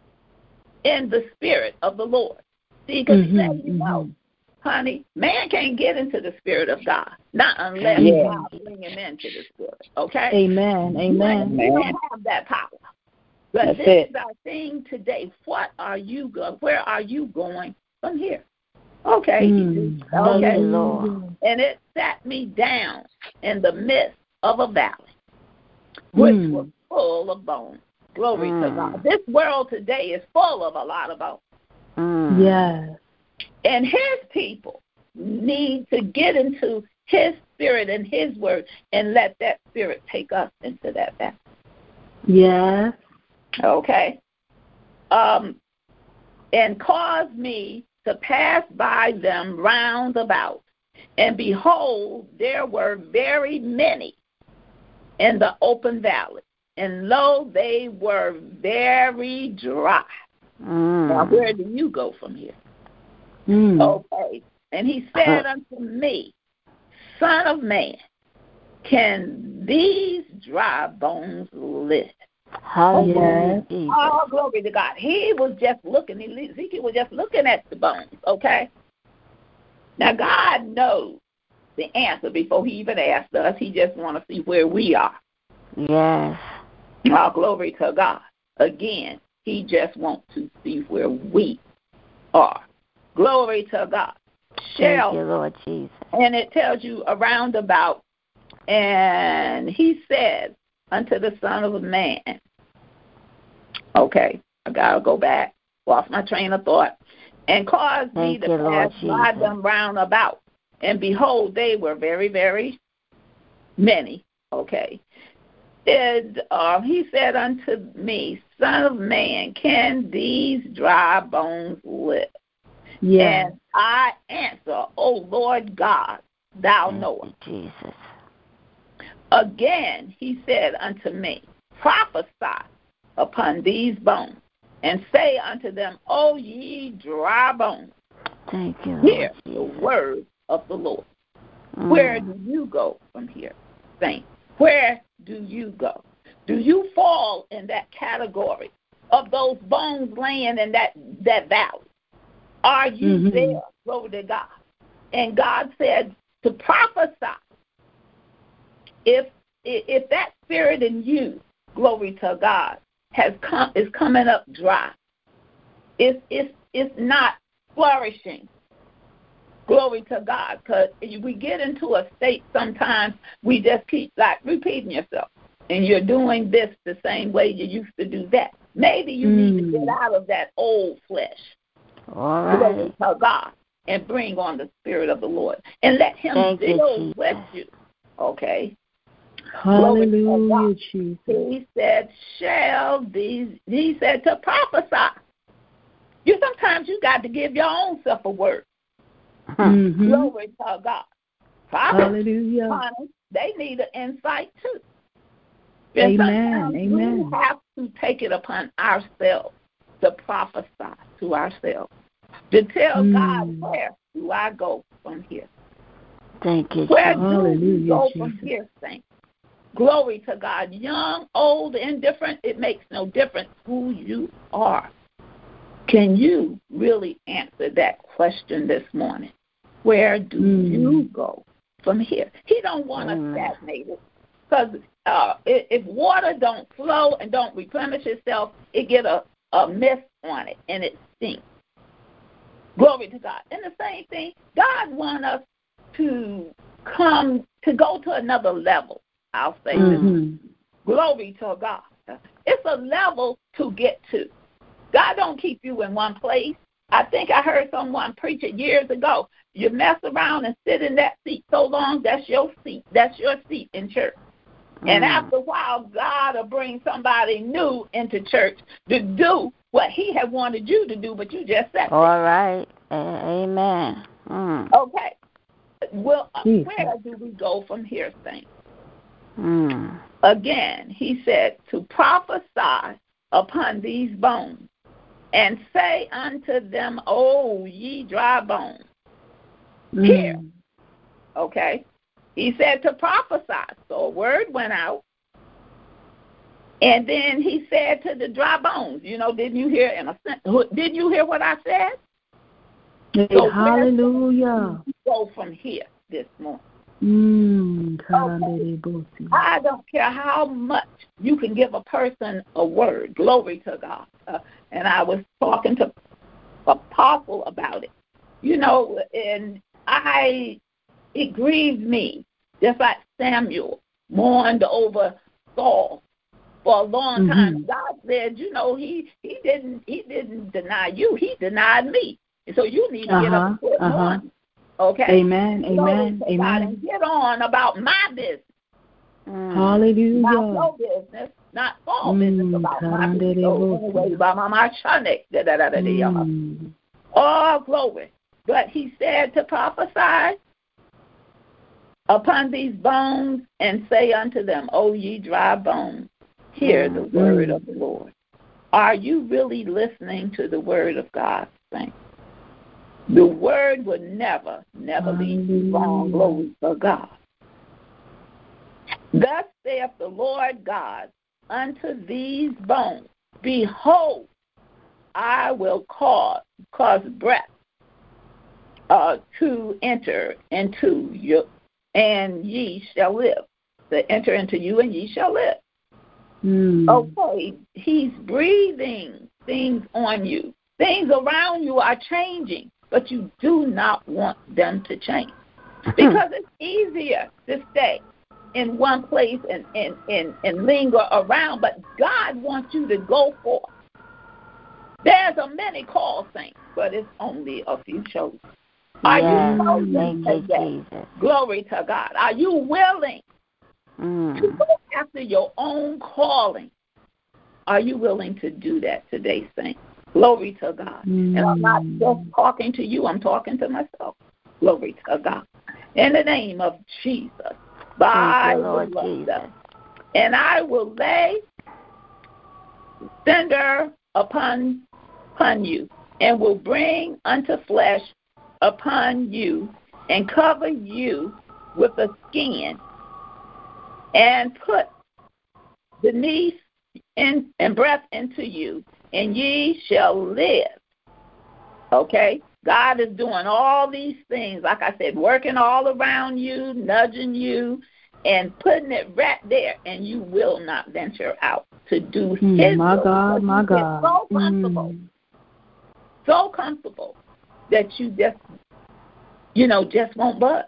In the spirit of the Lord. See, because he Mhm, said, you know, mhm. honey, man can't get into the spirit of God, not unless Yeah. God bring him into the spirit. Okay? Amen. Amen. You don't have that power. But That's this it. is our thing today. What are you going? Where are you going from here? Okay. Mm. Okay. Thank you, Lord. And it sat me down in the midst of a valley, which Mm. was full of bones. Glory to Mm. God. This world today is full of a lot of bones. Mm. Yes. And his people need to get into his spirit and his word and let that spirit take us into that valley. Yes. Okay? Um, and cause me to pass by them round about. And behold, there were very many in the open valley. And lo, they were very dry. Mm. Now, where do you go from here? Mm. Okay. And he said unto me, Son of man, can these dry bones live? Hallelujah, Yes. Jesus. Oh, glory to God. He was just looking, Ezekiel was just looking at the bones, okay? Now, God knows the answer before he even asked us. He just wants to see where we are. Yes. Oh, glory to God. Again, he just wants to see where we are. Glory to God. Thank you, Lord Jesus. And it tells you around about, and he said unto the Son of Man, okay, I got to go back, lost my train of thought, and caused me Thank to you, pass Lord by Jesus. them round about. And behold, they were very, very many, okay. And uh, he said unto me, Son of man, can these dry bones live? Yes. And I answer, O Lord God, thou Thank knowest. you, Jesus. Again he said unto me, prophesy upon these bones, and say unto them, O ye dry bones, Thank you, Lord hear Jesus. the word of the Lord. Mm. Where do you go from here, saints? Where do you go? Do you fall in that category of those bones laying in that, that valley? Are you Mhm. there? Glory to God. And God said to prophesy. If if that spirit in you, glory to God, has come is coming up dry. It's it's it's not flourishing. Glory to God, because we get into a state sometimes we just keep like repeating yourself, and you're doing this the same way you used to do that. Maybe you mm. need to get out of that old flesh. All right. Glory to God, and bring on the Spirit of the Lord, and let Him Thank deal you, with you. Okay. Hallelujah, Jesus. He said, "Shall these?" He said to prophesy. You sometimes you got to give your own self a word. Mm-hmm. Glory to God. Hallelujah. Honey, they need an insight too. And Amen. Amen. We have to take it upon ourselves to prophesy to ourselves, to tell mm. God, where do I go from here? Thank you. Where Hallelujah, do you go Jesus. from here, saints? Glory to God. Young, old, indifferent, it makes no difference who you are. Can you really answer that question this morning? Where do mm. you go from here? He don't want us mm. stagnated, because uh, if water don't flow and don't replenish itself, it get a, a mist on it and it stinks. Glory to God. And the same thing, God wants us to come to go to another level. I'll say mm-hmm. this. Glory to God. It's a level to get to. God don't keep you in one place. I think I heard someone preach it years ago. You mess around and sit in that seat so long, that's your seat. That's your seat in church. Mm. And after a while, God will bring somebody new into church to do what He had wanted you to do, but you just sat there. All right. Uh, amen. Mm. Okay. Well, mm. where do we go from here, saints? Mm. Again, He said to prophesy upon these bones, and say unto them, O ye dry bones, mm. here. Okay? He said to prophesy. So a word went out. And then He said to the dry bones, you know, didn't you hear in a didn't you hear what I said? Hey, so hallelujah. Go from here this morning. Mm, okay. I don't care how much you can give a person a word. Glory to God. Uh, and I was talking to Apostle about it. You know, and I, it grieved me, just like Samuel mourned over Saul for a long mm-hmm. time. God said, you know, he, he didn't he didn't deny you. He denied me. And so you need to uh-huh, get up and put uh-huh. on. Okay. Amen. Amen. So Amen. and get on about my business. Mm. Hallelujah. Not your business, not all mm. business about my business. So anyway, by my my mm. Oh, glory. But He said to prophesy upon these bones and say unto them, O ye dry bones, hear mm. the word mm. of the Lord. Are you really listening to the word of God, saints? The word will never, never lead you wrong. Glory to God. Thus saith the Lord God unto these bones, behold, I will cause, cause breath uh, to enter into you, and ye shall live. To enter into you, and ye shall live. Mm. Okay, He's breathing things on you. Things around you are changing, but you do not want them to change, because it's easier to stay in one place and, and, and, and linger around, but God wants you to go forth. There's a many called, saints, but it's only a few chosen. Are yes, you chosen today? Glory to God. Are you willing mm. to go after your own calling? Are you willing to do that today, saints? Glory to God. Mm. And I'm not just talking to you, I'm talking to myself. Glory to God. In the name of Jesus, by Lord the Jesus. blood. And I will lay cinder upon, upon you, and will bring unto flesh upon you, and cover you with a skin, and put beneath in, and breath into you, and ye shall live. Okay? God is doing all these things, like I said, working all around you, nudging you, and putting it right there, and you will not venture out to do mm, His my will. God, my God. So comfortable, mm. so comfortable that you just you know, just won't budge.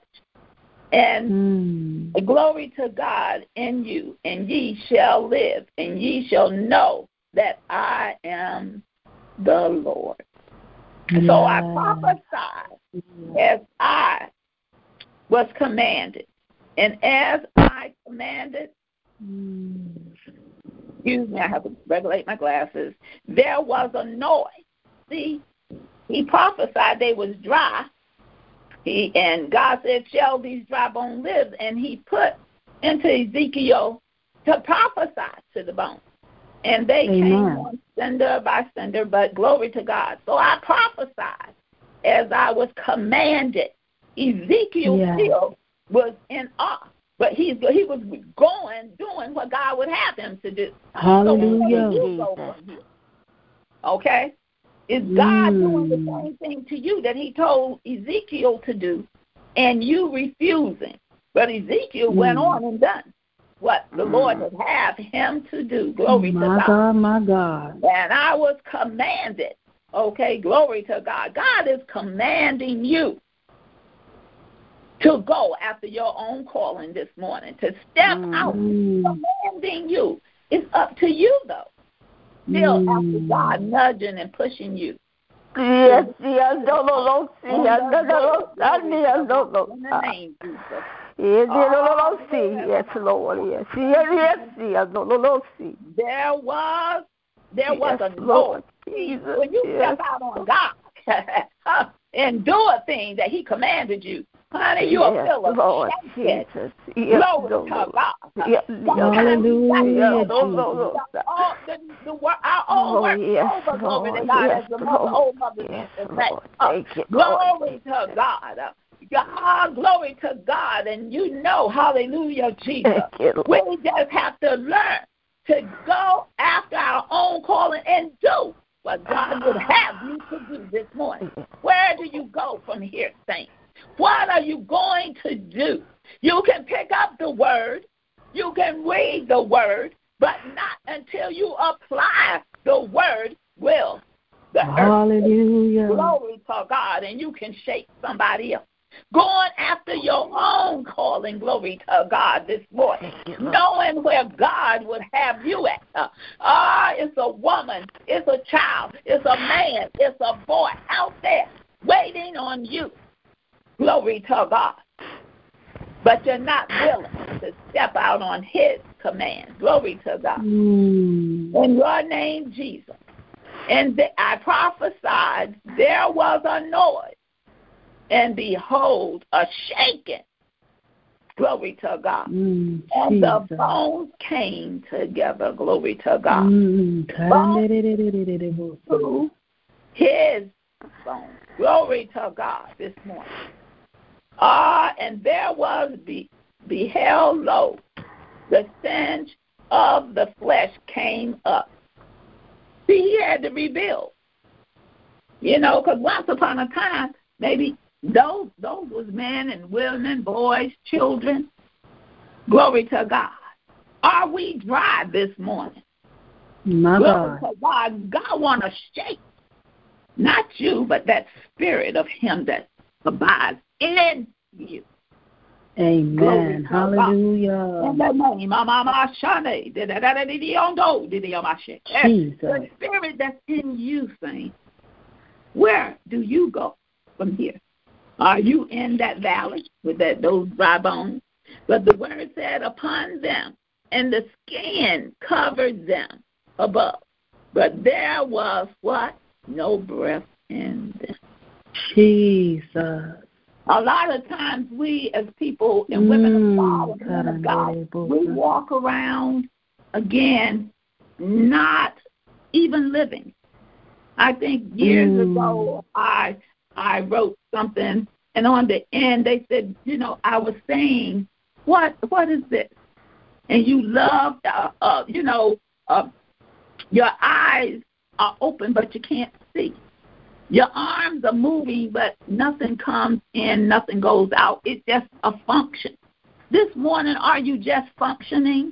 Mm. And glory to God in you, and ye shall live, and ye shall know that I am the Lord. Yes. So I prophesied as I was commanded. And as I commanded, Mm. excuse me, I have to regulate my glasses, there was a noise. See, he prophesied they was dry. He, and God said, shall these dry bones live? And he put into Ezekiel to prophesy to the bones. And they Amen. came on cinder by cinder, but glory to God. So I prophesied as I was commanded. Ezekiel Yeah. still was in awe, but he's, he was going, doing what God would have him to do. Hallelujah. So you go from here. Okay? Is God Mm. doing the same thing to you that he told Ezekiel to do, and you refusing? But Ezekiel mm. went on and done what the mm. Lord had have him to do. Glory my to God. God, my God. And I was commanded. Okay, glory to God. God is commanding you to go after your own calling this morning, to step mm. out. He's commanding you. It's up to you, though. Still mm. after God nudging and pushing you. Yes, yes, no, no, no, see, yes, no, no, no, yes, no, no. In the name of Jesus. Yes, no, no, no, see, yes, Lord, yes, yes, yes, yes, no, no, no, see. There was, there was yes, a Lord. Jesus. When you yes. step out on God and do a thing that he commanded you, honey, you'll yes, feel a Lord, shaking. Jesus. Yes, Glory no, to no. God. Yes, hallelujah. Yes, no, no, no. All the, the, our own oh, work yes, over, glory Lord, to God, yes, as the mother, Lord. old mother yes, used to say. Lord. Thank you, glory Lord. to God. God, glory to God. And you know, hallelujah, Jesus. Thank you, Lord. We just have to learn to go after our own calling and do what God would have you to do this morning. Where do you go from here, saints? What are you going to do? You can pick up the word. You can read the word, but not until you apply the word will the hallelujah. earth. Glory to God, and you can shake somebody else. Going after your own calling, glory to God, this morning, knowing where God would have you at. Ah, uh, it's a woman, it's a child, it's a man, it's a boy out there waiting on you. Glory to God. But you're not willing to step out on his command. Glory to God. Mm. In your name, Jesus. And I prophesied there was a noise, and behold, a shaking. Glory to God. Mm, and the bones came together. Glory to God. Mm. Bones to his bones. Glory to God this morning. Ah, and there was be, beheld lo, the stench of the flesh came up. See, he had to rebuild. You know, because once upon a time, maybe those those was men and women, boys, children. Glory to God. Are we dry this morning? My Glory God. to God. God want to shake, not you, but that spirit of him that abides in you. Amen. Hallelujah. In the name of Mama Shane. Jesus. The spirit that's in you, saints. Where do you go from here? Are you in that valley with that those dry bones? But the word said upon them, and the skin covered them above. But there was what? No breath in them. Jesus. A lot of times we as people and women mm, of God and men of God, we walk around, again, not even living. I think years mm. ago I I wrote something, and on the end they said, you know, I was saying, what what is this? And you love, uh, uh, you know, uh, your eyes are open, but you can't see. Your arms are moving, but nothing comes in, nothing goes out. It's just a function. This morning, are you just functioning?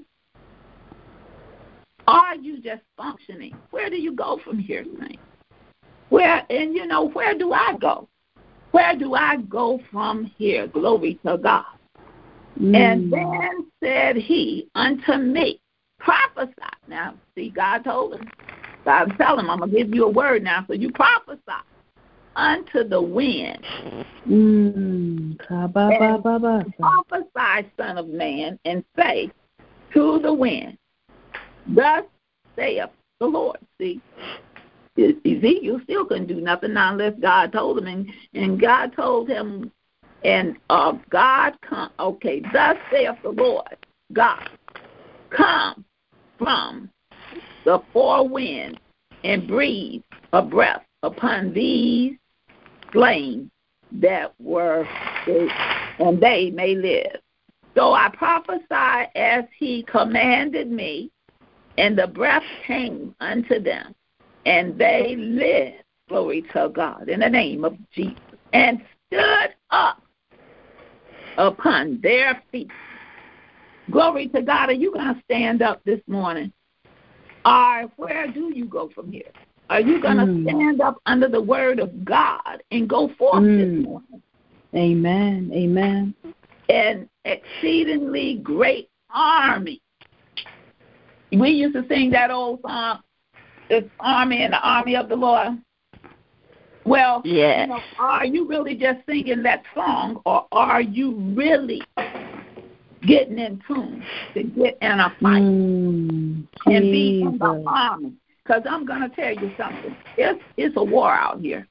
Are you just functioning? Where do you go from here, saints? Where, and you know, where do I go? where do I go from here? Glory to God. Mm. And then said he unto me, prophesy. Now, see, God told him. God tell him, I'm going to give you a word now, so you prophesy unto the wind. Mm. And prophesy, son of man, and say to the wind, thus saith the Lord. See, Ezekiel still couldn't do nothing now unless God told him, and, and God told him, and uh, God come, okay, thus saith the Lord, God, come from the four winds and breathe a breath upon these slain that were, and they may live. So I prophesied as he commanded me, and the breath came unto them, and they lived, glory to God, in the name of Jesus, and stood up upon their feet. Glory to God. Are you going to stand up this morning? Or where do you go from here? Are you going to mm. stand up under the word of God and go forth mm. this morning? Amen. Amen. An exceedingly great army. We used to sing that old song, this army and the army of the Lord. Well, yes. you know, are you really just singing that song, or are you really getting in tune to get in a fight mm, and be in the army? Because I'm going to tell you something. It's, it's a war out here.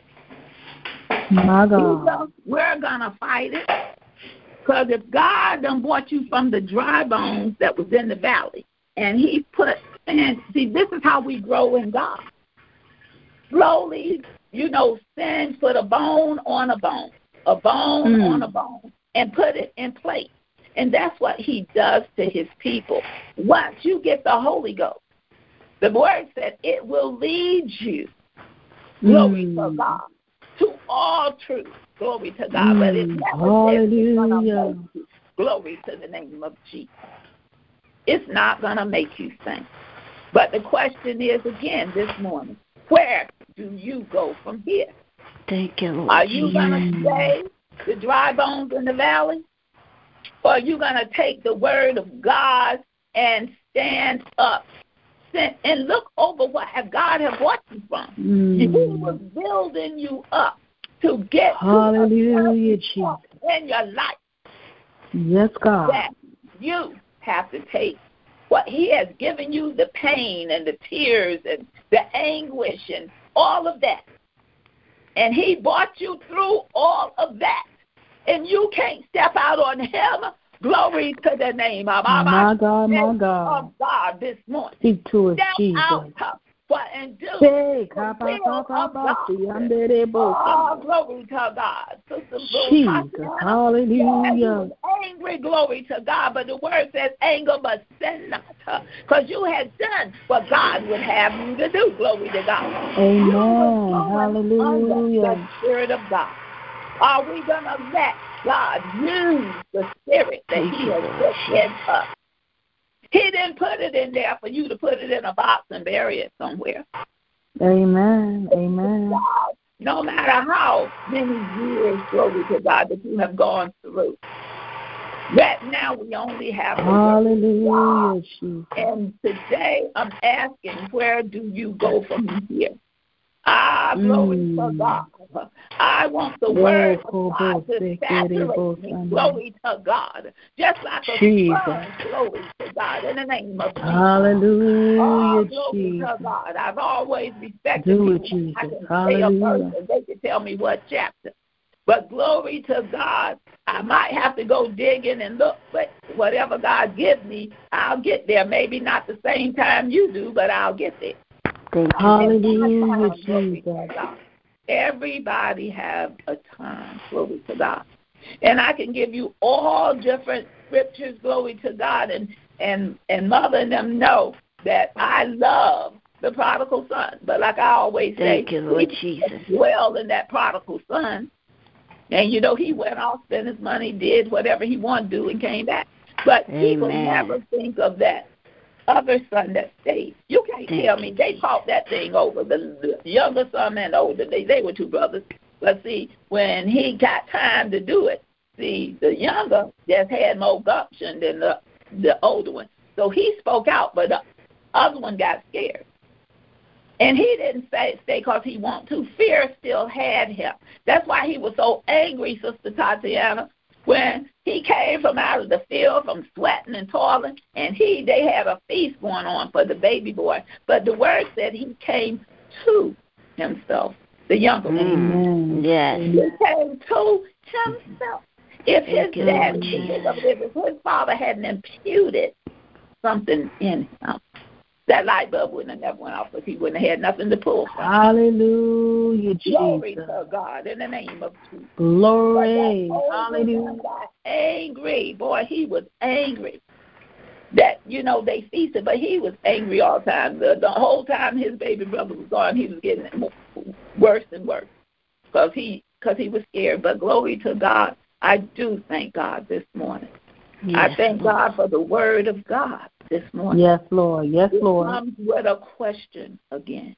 My God. We're going to fight it. Because if God done brought you from the dry bones that was in the valley, and he put, and see, this is how we grow in God. Slowly, you know, sin put a bone on a bone, a bone mm. on a bone, and put it in place. And that's what he does to his people. Once you get the Holy Ghost, the word said it will lead you, glory mm. to God, to all truth, glory to God. Mm. But it never Hallelujah. You, glory to the name of Jesus. It's not going to make you think. But the question is, again, this morning, where do you go from here? Thank you, Lord. Are you going to stay the dry bones in the valley? Or are you going to take the word of God and stand up and look over what God has brought you from? Mm. He was building you up to get Hallelujah, Jesus. in your life. Yes, God. That you have to take what he has given you, the pain and the tears and the anguish and all of that. And he brought you through all of that. And you can't step out on him. Glory to the name of our my God, my God. Of God this morning. Speak to us, step Jesus. Out, but and do hey, the will of God. Oh, glory to God. Jesus, hallelujah. He was angry, glory to God, but the word says anger but sin not. Because you had done what God would have you to do, glory to God. Amen, hallelujah. The Spirit of God. Are we going to let God use the Spirit that he has put in us? He didn't put it in there for you to put it in a box and bury it somewhere. Amen. Amen. God, no matter how many years, glory to God, that you have gone through, right now we only have the Hallelujah. And today I'm asking, where do you go from here? Ah, glory mm. to God. I want the word of God to saturate me. Glory to God. Just like a sun, glory to God, in the name of Jesus. Hallelujah, oh, glory Jesus. to God. I've always respected Do people. it, Jesus. I can Hallelujah. say a verse and they can tell me what chapter. But glory to God, I might have to go digging and look, but whatever God gives me, I'll get there. Maybe not the same time you do, but I'll get there. Hallelujah, Jesus. Everybody have a time, glory to God. And I can give you all different scriptures, glory to God, and and and mother and them know that I love the prodigal son. But like I always Thank say, you, Lord Jesus. dwell in that prodigal son. And you know, he went off, spent his money, did whatever he wanted to do, and came back. But Amen. people never think of that other son that stayed. You can't Thank tell me they talked that thing over. The, the younger son and the older, they, they were two brothers. But see, when he got time to do it, see, the younger just had more gumption than the the older one. So he spoke out, but the other one got scared. And he didn't say stay because he wanted to. Fear still had him. That's why he was so angry, Sister Tatiana, when he came from out of the field, from sweating and toiling, and he they had a feast going on for the baby boy. But the word said he came to himself, the younger one. Mm. Yes. He came to himself. If his dad, if his father hadn't imputed something in him, that light bulb wouldn't have never went off because he wouldn't have had nothing to pull from. Hallelujah, Jesus. Glory to God in the name of Jesus. Glory. Hallelujah. Angry. Boy, he was angry. That, you know, they feasted, but he was angry all the time. The, the whole time his baby brother was gone, he was getting worse and worse because he, cause he was scared. But glory to God, I do thank God this morning. Yes. I thank God for the word of God this morning. Yes, Lord. Yes, Lord. It comes with a question again.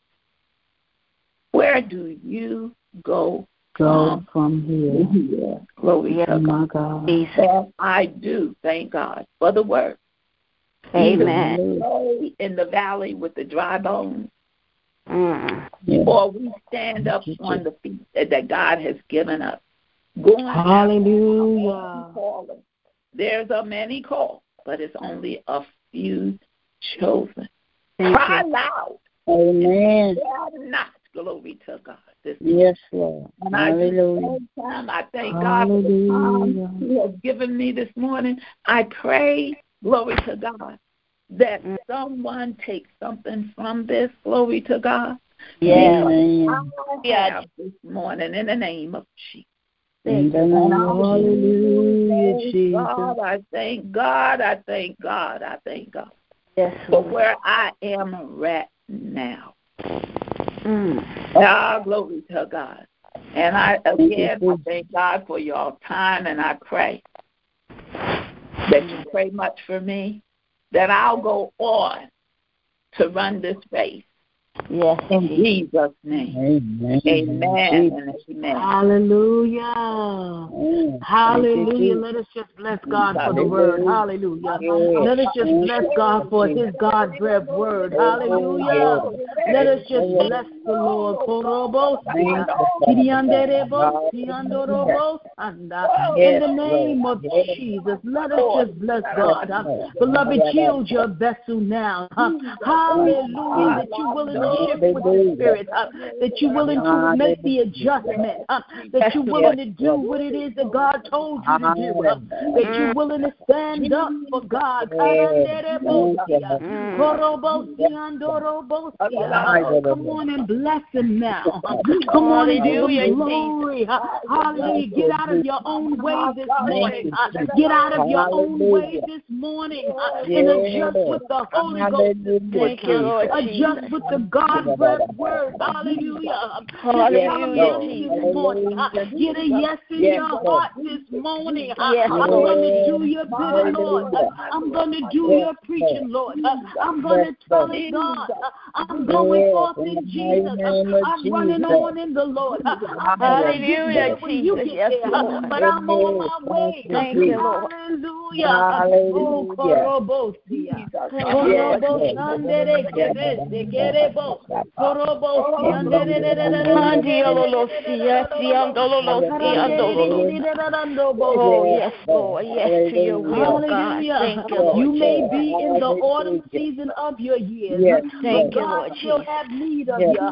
Where do you go Go from here? here? Glory yes, to my God. God. And I do thank God for the word. Amen. We in the valley with the dry bones, mm. or we stand up on the feet that God has given us. Going Hallelujah. Calling. There's a many called, but it's only a few chosen. Thank Cry you. loud. Amen. Not glory to God. This yes, Lord. and Hallelujah. I, time, I thank Hallelujah. God for the time He has given me this morning. I pray, glory to God, that someone takes something from this. Glory to God. Yes. I have this morning in the name of Jesus. Hallelujah, Jesus. God, I thank God, I thank God, I thank God. Yes, for where I am right now. Mm. Ah, glory to God. And I again I thank God for your time, and I pray that you pray much for me, that I'll go on to run this race. Yes. In Jesus' name. Amen. Amen. And amen. Hallelujah. Amen. Hallelujah. Let us just bless God for the word. Hallelujah. Let us just bless God for his God-breathed word. Hallelujah. Let us just bless the Lord. In the name of Jesus, let us just bless God. Beloved, yield your vessel now. Hallelujah. That you're willing to shift with the Spirit, uh, that you're willing to make the adjustment, uh, that you're willing to do what it is that God told you to do, uh, that you're willing to stand up for God. Come on and bless him now. Come on and give him glory. Hallelujah. Get out of your own way this morning. Get out of your own way this morning and adjust with the Holy Ghost this morning. Adjust with the God-breathed word. Hallelujah. Hallelujah. This morning. Get a yes in your heart this morning. I'm going to do your bidding, Lord. I'm going to do your preaching, Lord. I'm going to tell it, God. I'm going forth in Jesus. I'm running on in the Lord. Hallelujah. When you get there, but I'm on my way. Thank you, Lord. Hallelujah. Oh, Korobosia. Oh, yes, Lord. Yes, to your will, God. Thank you, Lord. You may be in the autumn season of your years. Yes, thank you, God Lord. still have need of Yes, you.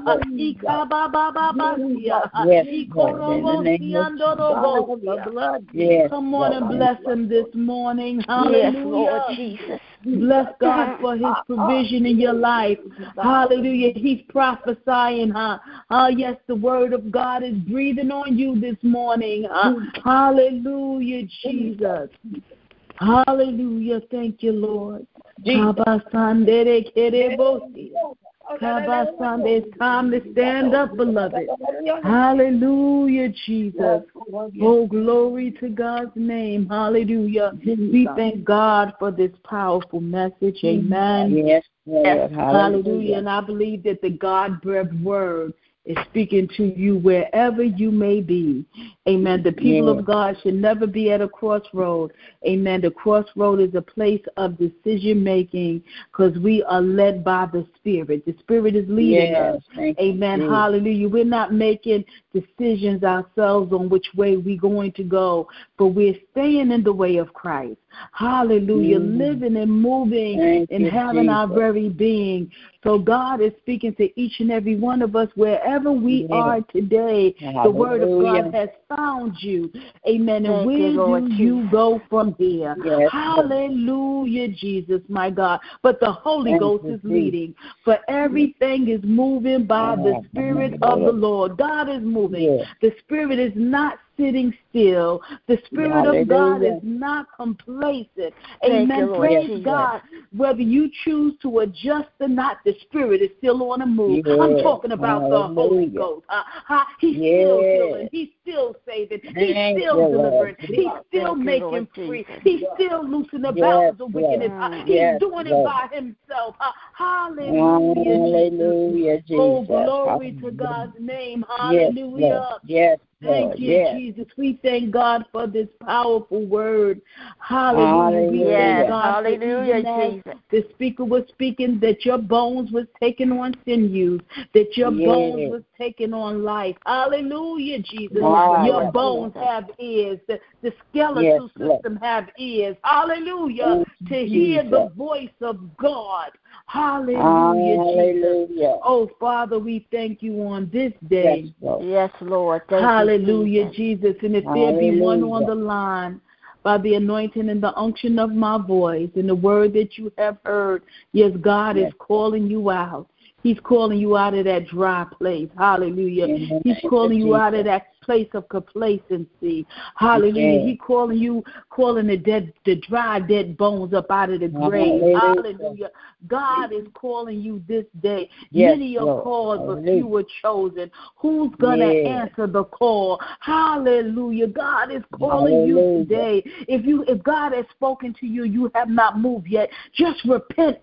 Yes, Come on and bless him this morning. Hallelujah. Yes, Lord Jesus. Bless God for his provision in your life. Hallelujah. He's prophesying, huh? Oh, yes, the word of God is breathing on you this morning. Huh? Hallelujah, Jesus. Hallelujah. Thank you, Lord. It's time to stand up, beloved. Hallelujah, Jesus. Oh, glory to God's name. Hallelujah. We thank God for this powerful message. Amen. Yes, Lord. Hallelujah. And I believe that the God-breathed word is speaking to you wherever you may be. Amen. The people Yeah. of God should never be at a crossroad. Amen. The crossroad is a place of decision making because we are led by the Spirit. The Spirit is leading Yes, us. thank you, Amen. Jesus. Hallelujah. We're not making decisions ourselves on which way we're going to go, but we're staying in the way of Christ. Hallelujah. Mm. Living and moving Thank and you, having our Jesus. very being. So God is speaking to each and every one of us wherever we Yeah. are today. The Word of Hallelujah. God has found you. Amen. And Thank where you, Lord do you Jesus. go from here? Yes, Hallelujah, Jesus, my God. But the Holy Thank Ghost you, is leading. For everything is moving by the Ah, Spirit of the Lord. God is moving. Yeah. The Spirit is not sitting still. The Spirit of God Hallelujah. is not complacent. Thank Amen. you, Lord Praise Jesus. God. Whether you choose to adjust or not, the Spirit is still on the move. Yeah. I'm talking about the Holy Hallelujah. Ghost. Uh, uh, he's Yeah. still healing. He's still saving. He's Thank still you, Lord. delivering. He's still Thank you, making Lord free. Jesus. He's still loosing the Yes, bounds of Lord. wickedness. Uh, Mm. he's Yes, doing it Lord. by himself. Uh, hallelujah, Jesus. Hallelujah, Jesus. Oh, glory to Hallelujah. God's name. Yes, Hallelujah. Lord. Yes, Lord. Thank you, Yes. Jesus. We thank God for this powerful word. Hallelujah. We Hallelujah. thank Yes, God for hallelujah, even as Jesus. the speaker was speaking that your bones was taking on sinews, that your Yes. bones was taking on life. Hallelujah, Jesus. Hallelujah. Your bones have ears. The, the skeletal Yes, Lord. system have ears. Hallelujah. Thank To you, hear the Jesus. voice of God. Hallelujah, Jesus. Hallelujah. Oh, Father, we thank you on this day. Yes, Lord. Yes, Lord. Thank Hallelujah, you, Jesus. Jesus. And if there be one on Hallelujah. the line, by the anointing and the unction of my voice and the word that you have heard, yes, God Yes. is calling you out. He's calling you out of that dry place. Hallelujah. In the He's name calling of you out of Jesus. that place of complacency. Hallelujah. Yes. He's calling you, calling the dead, the dry, dead bones up out of the grave. Hallelujah. Hallelujah. God is calling you this day. Yes, Many are Lord. called, but Hallelujah. few are chosen. Who's going to Yes. answer the call? Hallelujah. God is calling you Hallelujah. today. If you, if God has spoken to you, you have not moved yet. Just repent.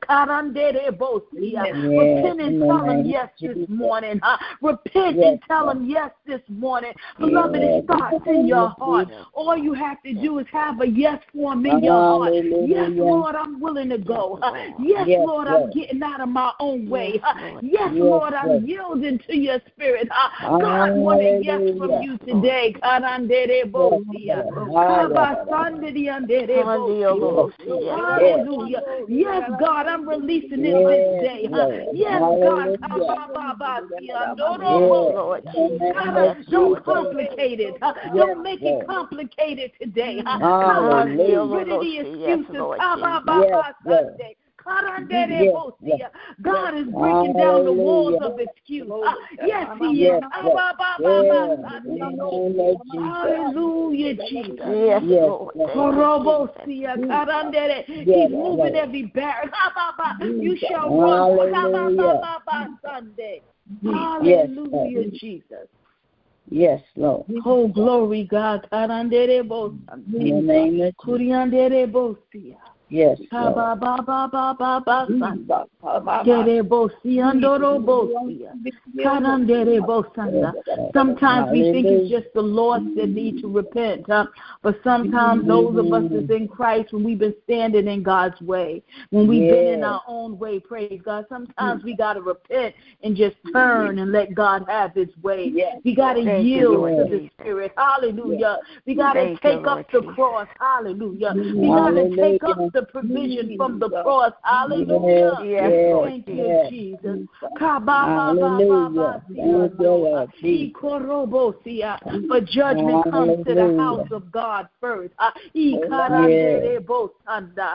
Yes. Repent and In the tell him name of yes this Jesus. morning. Huh? Repent Yes, and tell Lord. him yes this morning. Beloved, Yes. it starts in your heart. Yes. All you have to do is have a yes form in your heart. Yes, Hallelujah. Lord, I'm willing to go. Yes, Huh? Lord. Yes, Yes, Lord, I'm Lord. getting out of my own way. Yes, Huh? Lord. Yes, Yes, Lord, I'm Lord. yielding to your spirit. Huh? God want a yes from Hallelujah. you today. Karanderebosia. Yes, Lord. Kabasandirianderebosia. Yes, Hallelujah. Yes, God, I'm releasing it this Yes, day. Huh? Lord. Yes, God. Hallelujah. Kabababasiandorobosia. Lord Yes. In the Jesus. name God, of Yes, don't Lord Jesus. complicate it. Huh? Yes, Don't make it Lord. complicated today. Huh? Hallelujah. Get rid of the Yes, excuses. Lord Yes, Lord. Kabababasande. Yes, Lord. God is breaking down the walls Hallelujah. of excuse. Uh, yes, He is. Yes, Lord. Yes. Kababababasande. In the name of Jesus. Hallelujah, Jesus. Yes, Yes, Lord. Lord. Thank you, Jesus. Korobosia, karandere. He's Yes, moving Lord. every barrier. Kababa. You shall run. Hallelujah. Kababababasande. Yes, Hallelujah, Lord. Jesus. Yes, Lord. Oh, glory, God. Karandere bosande. In the name of Jesus. Kuriandere bosia. Yes, Lord. Kabababababasande. Kerebosia-ndorobosia. Karanderebosanda. Sometimes we think it's just the lost that need to repent, huh? But sometimes those of us that's in Christ, when we've been standing in God's way, when we've been in our own way, praise God, sometimes we got to repent and just turn and let God have his way. We got to Thank you, yield Lord to the Jesus. Spirit. Hallelujah. We got to Thank you, take up Lord the Jesus. cross. Hallelujah. We got to take up the provision from the cross. Hallelujah. Yes, Lord Thank you, Jesus. Jesus. Hallelujah. Thank you, Lord Jesus. Ikorobosia. For judgment comes to the house of God first. Ah, ikaranderebosanda.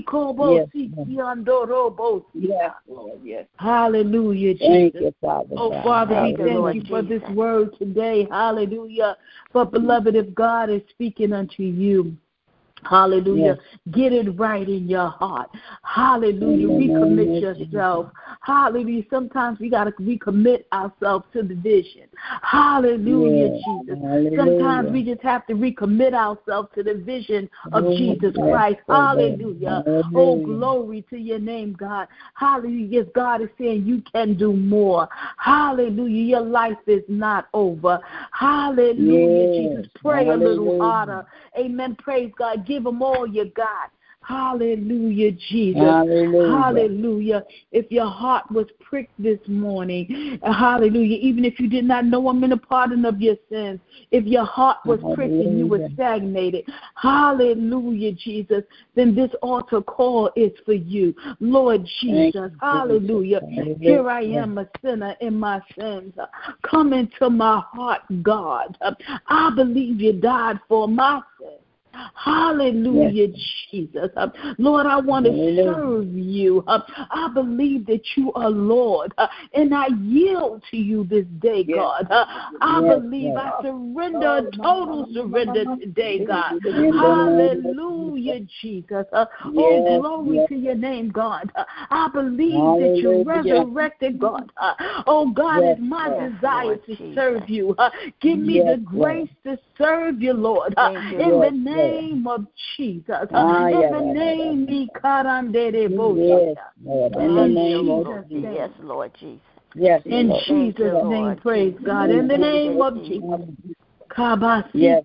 Ikobosikiandorobosia. Yes, Lord. Yes. Hallelujah, Thank Jesus. you, Father. Oh, God. Father, we Thank you, thank Lord you for this Jesus. word today. Hallelujah. But, beloved, if God is speaking unto you, Hallelujah. Yes. Get it right in your heart. Hallelujah. Recommit yourself. Hallelujah. Sometimes we got to recommit ourselves to the vision. Hallelujah, Yes. Jesus. Hallelujah. Sometimes we just have to recommit ourselves to the vision of Yes. Jesus Yes. Christ. Hallelujah. Hallelujah. Oh, glory to your name, God. Hallelujah. Yes, God is saying you can do more. Hallelujah. Your life is not over. Hallelujah, Yes. Jesus. Pray a little Hallelujah. harder. Amen. Praise God. Give them all you got. Hallelujah, Jesus. Hallelujah. Hallelujah. If your heart was pricked this morning, hallelujah, even if you did not know him in the pardon of your sins, if your heart was pricked and you were stagnated, hallelujah, Jesus, then this altar call is for you. Lord Jesus, hallelujah. Hallelujah. Here I am, a sinner in my sins. Come into my heart, God. I believe you died for my sins. Hallelujah, yes. Jesus. Uh, Lord, I want to Hallelujah. serve you. Uh, I believe that you are Lord, uh, and I yield to you this day, yes. God. Uh, I yes, believe yes. I surrender, a total surrender today, God. Hallelujah, Jesus. Uh, yes, oh, glory yes. to your name, God. Uh, I believe Hallelujah. that you resurrected, God. Uh, oh, God, yes. it's my yes. desire Lord to Jesus. serve you. Uh, give me yes. the grace yes. to serve you, Lord. Uh, you. In yes. the name name of Jesus. Ah, in yeah, the yeah, name yeah. Yes, Lord. In the name of Jesus. Yes, Lord Jesus. Yes, in Lord. Jesus' you, name, Lord. praise God. In the name of Jesus. Yes.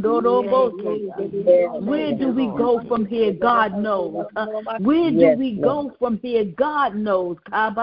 Where do we go from here? God knows. Where do yes, we Lord. go from here? God knows.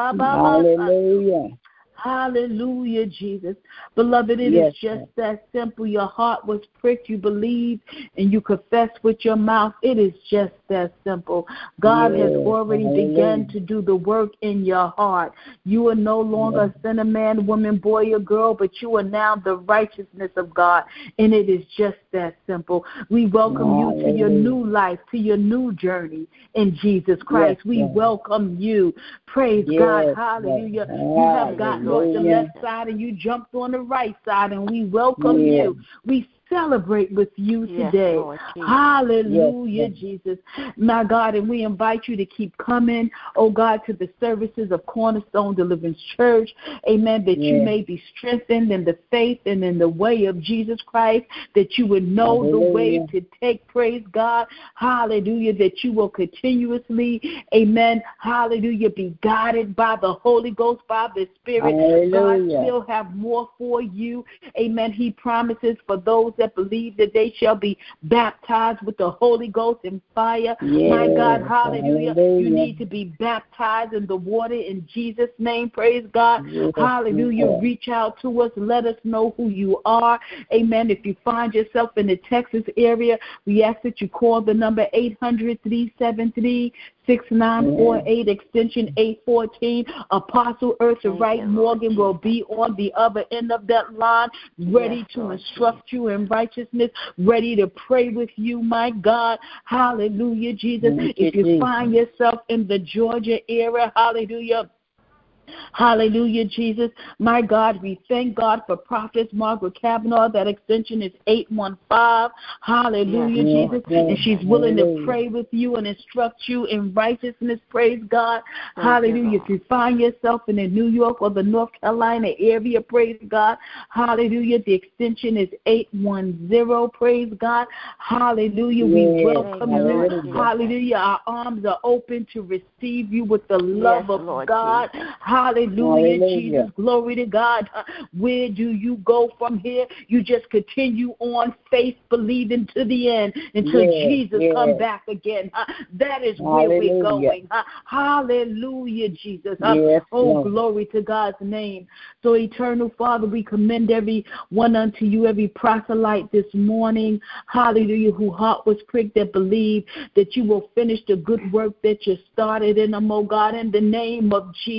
Hallelujah. Hallelujah, Jesus. Beloved, it yes, is just yes. that simple. Your heart was pricked, you believed, and you confessed with your mouth. It is just that simple. God yes. has already Hallelujah. begun to do the work in your heart. You are no longer yes. a sinner, man, woman, boy, or girl, but you are now the righteousness of God, and it is just that simple. We welcome Hallelujah. you to your new life, to your new journey in Jesus Christ. Yes, we yes. welcome you. Praise yes, God. Hallelujah. Yes. You have gotten off the left side and you jumped on the right side, and we welcome yes. you. We celebrate with you today. Yes, Lord, Hallelujah, yes, Jesus. My God, and we invite you to keep coming, oh God, to the services of Cornerstone Deliverance Church. Amen. That yes. you may be strengthened in the faith and in the way of Jesus Christ, that you would know Hallelujah. the way to take, praise God. Hallelujah. That you will continuously, amen, hallelujah, be guided by the Holy Ghost, by the Spirit. Hallelujah. God still have more for you. Amen. He promises for those that believe that they shall be baptized with the Holy Ghost and fire. Yes. My God, hallelujah. Hallelujah. You need to be baptized in the water in Jesus' name. Praise God. Yes. Hallelujah. Yes. Reach out to us. Let us know who you are. Amen. If you find yourself in the Texas area, we ask that you call the number eight hundred, three seven three, six nine four eight, extension eight fourteen. Apostle Eartha Wright Morgan will be on the other end of that line, ready yes, to Lord instruct Jesus. you in righteousness, ready to pray with you, my God. Hallelujah, Jesus. Thank if you Jesus. find yourself in the Georgia area, hallelujah, hallelujah, Jesus. My God, we thank God for Prophetess Margaret Kavanaugh. That extension is eight one five. Hallelujah, yes, Jesus. Yes, and she's willing hallelujah. to pray with you and instruct you in righteousness. Praise God. Thank hallelujah. You, if you find yourself in the New York or the North Carolina area, praise God. Hallelujah. The extension is eight one zero. Praise God. Hallelujah. Yes, we welcome you. Hallelujah. hallelujah. Our arms are open to receive you with the love yes, of Lord God. Jesus. Hallelujah, Hallelujah, Jesus. Glory to God. Uh, where do you go from here? You just continue on faith, believing to the end until yes, Jesus yes. come back again. Uh, that is where Hallelujah. we're going. Uh, hallelujah, Jesus. Uh, yes, oh, Lord. Glory to God's name. So, Eternal Father, we commend every one unto you, every proselyte this morning. Hallelujah, who heart was pricked that believe that you will finish the good work that you started in them, oh God, in the name of Jesus.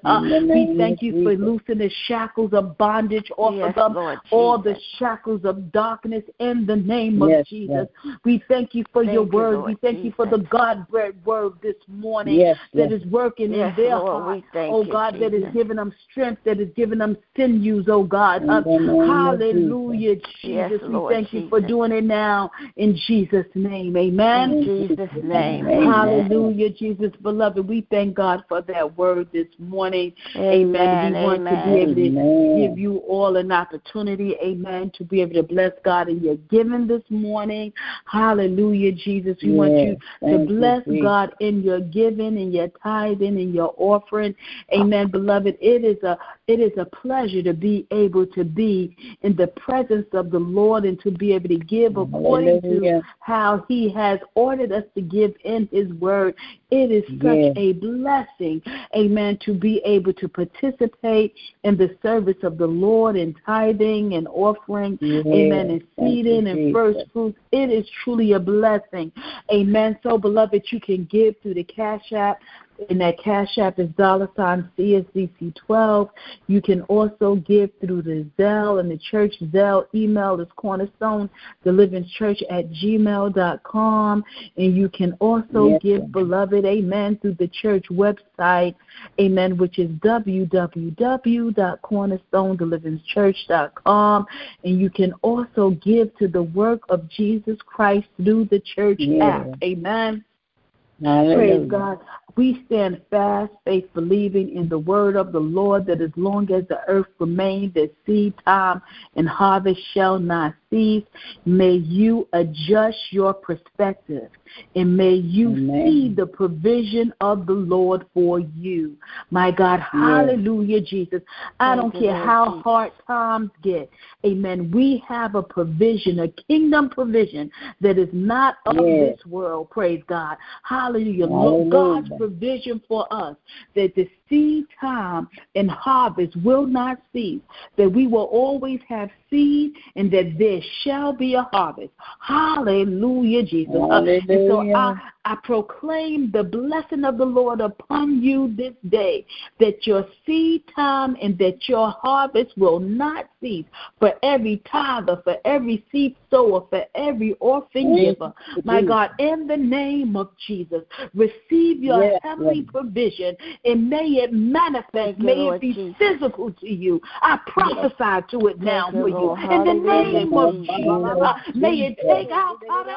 Uh, we thank you for loosing the shackles of bondage off Yes, of them, Lord all the Jesus. shackles of darkness in the name of Yes, Jesus. yes. We thank you for Thank your you, word. Lord We thank you for Jesus. the God-bread word this morning Yes, that yes. is working Yes, in their Lord, heart. we thank Oh you, God, that is Jesus. giving them strength, that is giving them sinews, oh God. In Uh, the name of hallelujah, Yes, Jesus. We Lord thank you for Jesus. doing it now in Jesus' name. Amen. In Jesus' name, Amen. Hallelujah, Jesus, beloved. We thank God for that word this morning. Amen, We want amen. to be able to Amen. give you all an opportunity, amen, to be able to bless God in your giving this morning. Hallelujah, Jesus. We want Yes, you to thank you, bless Jesus. God in your giving, in your tithing, in your offering. Amen, beloved. It is a it is a pleasure to be able to be in the presence of the Lord and to be able to give according Hallelujah. to how He has ordered us to give in His word. It is such Yes. a blessing, amen, to be able to participate in the service of the Lord in tithing and offering, Yes. amen, and Thank you, seeding and Jesus. first fruits. It is truly a blessing, amen. So, beloved, you can give through the Cash App. And that Cash App is dollar sign C S D C twelve. You can also give through the Zelle, and the church Zelle email is cornerstone deliverance church at gmail dot com. And you can also Yes, give, Lord. beloved, amen, through the church website, amen, which is w w w dot cornerstone deliverance church dot com. And you can also give to the work of Jesus Christ through the church Yes. app. Amen. Hallelujah. Praise God. We stand fast, faith believing in the word of the Lord that as long as the earth remains, that seed time and harvest shall not cease. May you adjust your perspective, and may you Amen. see the provision of the Lord for you. My God, hallelujah, Jesus. I Thank don't you, care Lord how Jesus. hard times get. Amen. We have a provision, a kingdom provision that is not of Yes. this world. Praise God. Hallelujah. Hallelujah. God's provision for us that the seed time and harvest will not cease, that we will always have seed and that there shall be a harvest. Hallelujah, Jesus. Uh, and so I, I proclaim the blessing of the Lord upon you this day, that your seed time and that your harvest will not cease. For every tither, for every seed sower, for every orphan giver, my God, in the name of Jesus, receive your Yes, heavenly Lord. provision, and may it manifest, Thank you, may Lord it be Jesus. physical to you. I prophesy to it now Thank you, for you. Lord. In the Hallelujah, name of Jesus. Jesus, uh, may it take out,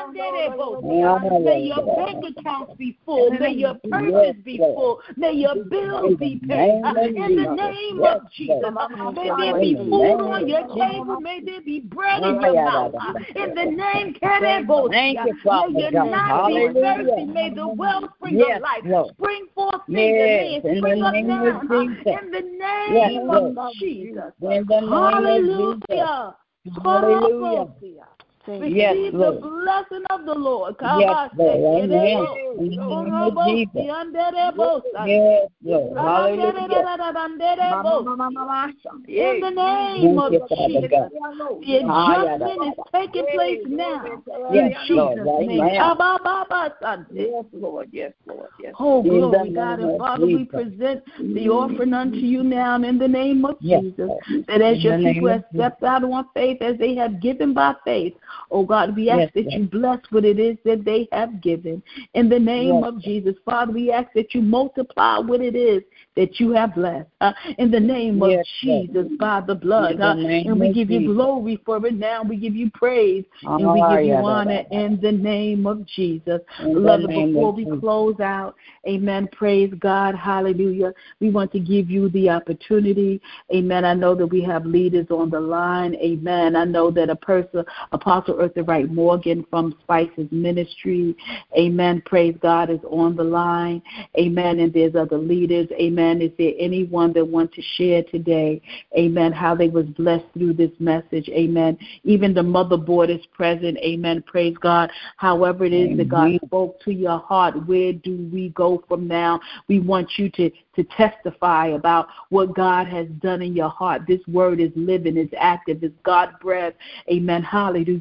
may your bank accounts be full, may your purses be full, may your bills be paid. Uh, In the name of Jesus, uh, may there be food on your table, may there be bread in your mouth. Uh, In the name, Thank you, Father may you God. not be Hallelujah. thirsty, may the wellspring Yes, of life Lord. spring forth, Yes, may it in the spring up name now. of Uh, Jesus. In the name Yes, of Lord. Jesus. In the name of Jesus. Hallelujah. Hallelujah. Thank you, Yes, Receive the Lord. blessing of the Lord. Yes, Lord. Amen. In the name of Jesus. Yes, Lord. Hallelujah. In the name of Thank you, Father Jesus. God. The adjustment is taking place now. In Yes, Lord. Jesus' name. Amen. Yes, Lord. Yes, Lord. Yes. Oh, In the glory, God name and of Father, we Jesus. present the offering unto you now in the name of Yes, Jesus. Lord. That as In your the name people of have stepped out on faith, as they have given by faith, oh God, we Yes, ask that Lord. you bless what it is that they have given. In the name Yes, of Lord. Jesus, Father, we ask that you multiply what it is that you have blessed. Uh, in the name Yes, of Jesus, Lord. by the blood. In the Uh, name and we of give you Jesus. glory for it now. We give you praise and we Ah, give you yeah, da, honor da, da. in the name of Jesus. In the Beloved, name before of we Jesus. close out, amen, praise God, hallelujah. We want to give you the opportunity, amen. I know that we have leaders on the line, amen. I know that a person, Apostle Eartha Wright Morgan from Spices Ministry, amen, praise God, is on the line, amen, and there's other leaders, amen. Is there anyone that wants to share today, amen, how they was blessed through this message, amen. Even the motherboard is present, amen, praise God. However it is Amen. that God spoke to your heart, where do we go from now? We want you to, to testify about what God has done in your heart. This word is living, it's active, it's God breath, amen, hallelujah.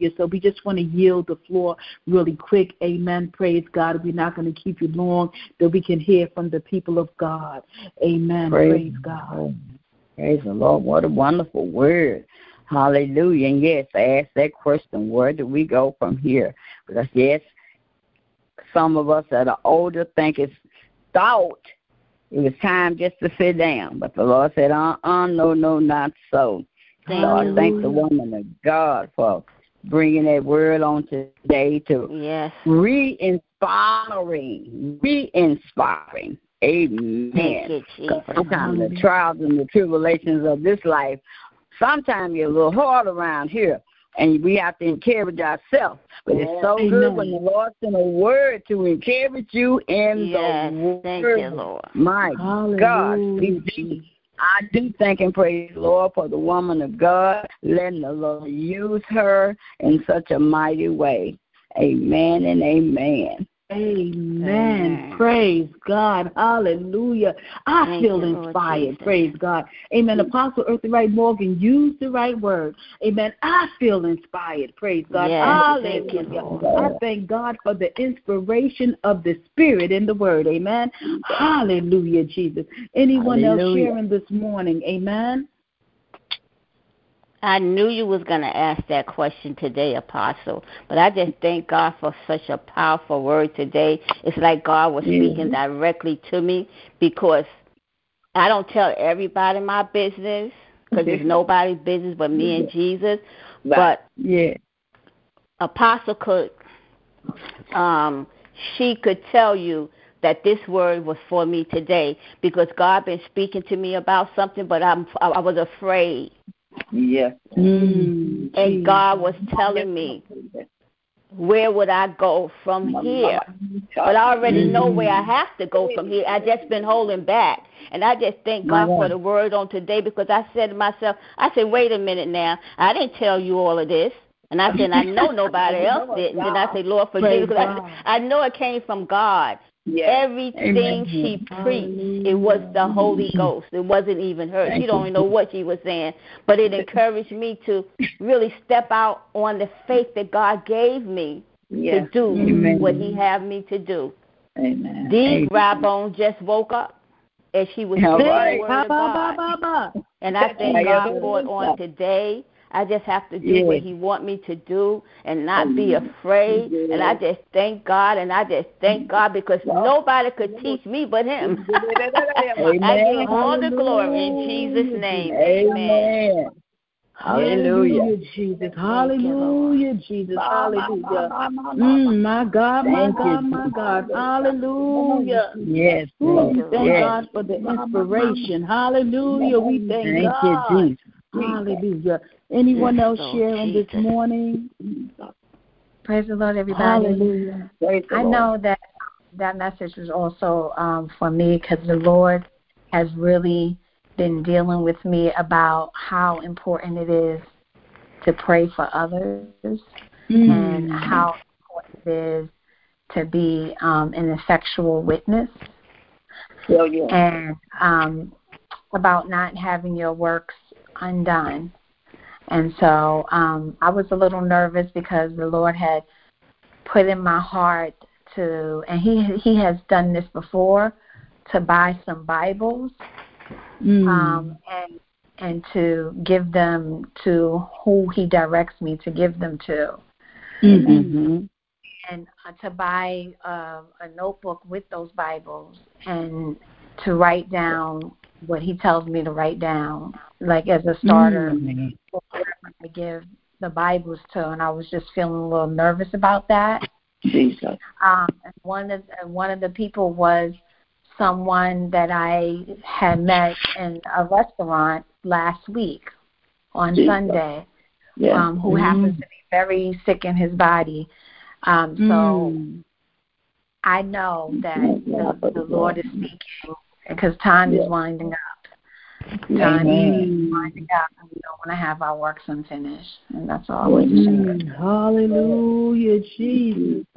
Hallelujah. So we just want to yield the floor really quick. Amen. Praise God. We're not going to keep you long, that we can hear from the people of God. Amen. Praise, Praise God. Praise the Lord. What a wonderful word. Hallelujah. And yes, I asked that question, where do we go from here? Because yes, some of us that are older think it's thought it was time just to sit down. But the Lord said, uh-uh, no, no, not so. Thank so I thank the woman of God for bringing that word on today to yes. re-inspiring, re-inspiring. Amen. Sometimes the trials and the tribulations of this life, sometimes you're a little hard around here, and we have to encourage ourselves. But it's so Amen. Good when the Lord sends a word to encourage you in yes. the word. Thank you, Lord. My Hallelujah. God. We do, I do thank and praise the Lord for the woman of God, letting the Lord use her in such a mighty way. Amen and amen. Amen. Amen. Praise God. Hallelujah. I Thank feel you, inspired. Lord, praise God. Amen. Apostle Eartha Wright Morgan used the right word. Amen. I feel inspired. Praise God. Yes. Hallelujah. Thank you, I thank God for the inspiration of the Spirit in the word. Amen. Hallelujah, Jesus. Anyone Hallelujah. Else sharing this morning? Amen. I knew you was going to ask that question today, Apostle, but I just thank God for such a powerful word today. It's like God was speaking yeah. directly to me, because I don't tell everybody my business, because it's nobody's business but me and Jesus. But yeah. Apostle could, um, she could tell you that this word was for me today, because God been speaking to me about something, but I'm, I was afraid. Yeah. Mm, and God was telling me, where would I go from here? But I already know where I have to go from here. I just been holding back. And I just thank God for the word on today, because I said to myself, I said, wait a minute now. I didn't tell you all of this. And I said, I know nobody else didn't. And I said, Lord, forgive me, because I, I know it came from God. Yes. Everything Amen. She preached, it was the Holy Ghost. It wasn't even her. Thank she don't even know what she was saying. But it encouraged me to really step out on the faith that God gave me yes. to do Amen. What He had me to do. Amen. These dry bones just woke up as she was speaking right. the word of God. And I thank God for it on today. I just have to do yeah. what He want me to do and not be afraid. Yeah. And I just thank God, and I just thank God, because nobody could teach me but Him. I give Him all the glory in Jesus' name. Amen. Amen. Hallelujah. Hallelujah, Jesus. Hallelujah, Jesus. Hallelujah. Mm, my God, my thank God, you. My God. Hallelujah. Yes. Ooh, we thank yes. God for the inspiration. Hallelujah. We thank, thank God. You, Jesus. Hallelujah. Anyone yes, else Lord sharing Jesus. This morning? Praise the Lord, everybody. Hallelujah. Praise I Lord. Know that that message was also um, for me, because the Lord has really been dealing with me about how important it is to pray for others mm. and how important it is to be um, an effectual witness. Oh, yeah. And um, about not having your works undone. And so um, I was a little nervous, because the Lord had put in my heart to, and he he has done this before, to buy some Bibles mm. um, and and to give them to who He directs me to give them to. Mm-hmm. And uh, to buy uh, a notebook with those Bibles, and to write down what He tells me to write down, like as a starter mm-hmm. for whoever I give the Bibles to. And I was just feeling a little nervous about that. Jesus. Um, and one of and one of the people was someone that I had met in a restaurant last week on Jesus. Sunday, yeah. um, who mm-hmm. happens to be very sick in his body. Um, so mm. I know that the, the Lord is speaking, because time yeah. is winding up. Time Amen. Is winding up, and we don't want to have our works unfinished. And that's all I want to share. Hallelujah, Jesus.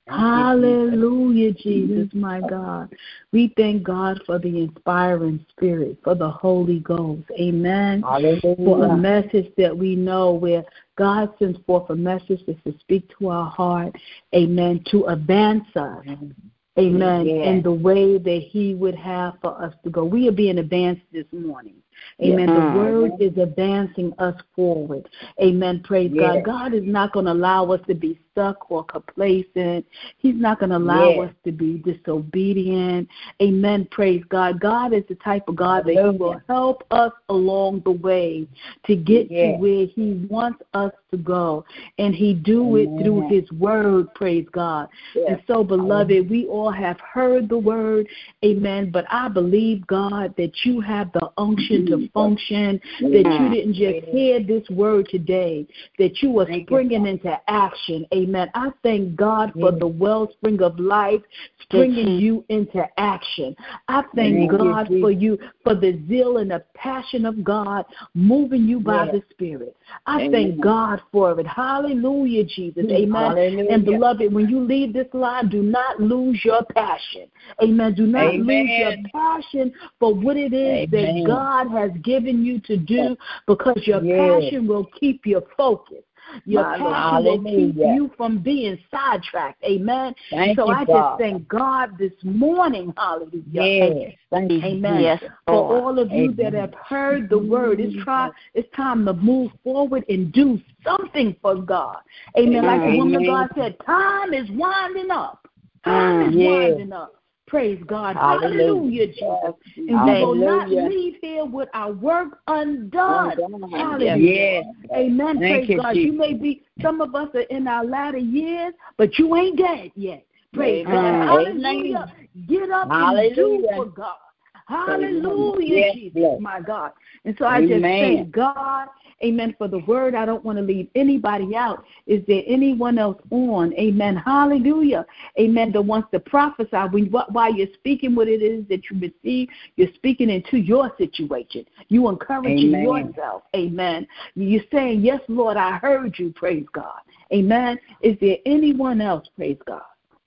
Hallelujah, Jesus, my God. We thank God for the inspiring spirit, for the Holy Ghost. Amen. Hallelujah. For a message that we know where God sends forth a message that's to speak to our heart. Amen. To advance us. Amen. Yeah. In the way that He would have for us to go. We are being advanced this morning. Amen. Yeah. The word is advancing us forward. Amen. Praise Yeah. God. God is not going to allow us to be stuck or complacent. He's not going to allow Yeah. us to be disobedient. Amen. Praise God. God is the type of God that He will help us along the way to get Yeah. to where He wants us to go. And He do it Amen. through His word. Praise God. Yes. And so, beloved, we all have heard the word. Amen. But I believe, God, that you have the unction to function, that you didn't just hear this word today, that you were springing into action. Amen. I thank God for the wellspring of life springing you into action. I thank God for you, for the zeal and the passion of God moving you by the Spirit. I thank God for it. Hallelujah, Jesus. Amen. Hallelujah. And beloved, when you leave this line, do not lose your passion. Amen. Do not Amen. lose your passion for what it is Amen. that God has given you to do, because your Yes. passion will keep you focused. Your My passion Lord. will keep Hallelujah. you from being sidetracked. Amen. Thank so you, I God. just thank God this morning. Hallelujah. Yes. Thank you. Amen. Yes, For Lord. all of you Amen. that have heard the word, it's try it's time to move forward and do something for God. Amen. Like the woman of God said, time is winding up. Time Mm, is yeah. winding up. Praise God. Hallelujah. Hallelujah, Jesus. And we will not leave here with our work undone. Hallelujah. Yes. Amen. Thank Praise you, God. Jesus. You may be, some of us are in our latter years, but you ain't dead yet. Praise Amen. God. Amen. Hallelujah. Get up Hallelujah. and do for God. Hallelujah, Yes, Jesus, Lord. my God. And so I just Amen. thank God, amen, for the word. I don't want to leave anybody out. Is there anyone else on? Amen. Hallelujah. Amen. That wants to prophesy. When, while you're speaking what it is that you receive, you're speaking into your situation. You encouraging Amen. yourself. Amen. You're saying, yes, Lord, I heard you. Praise God. Amen. Is there anyone else? Praise God.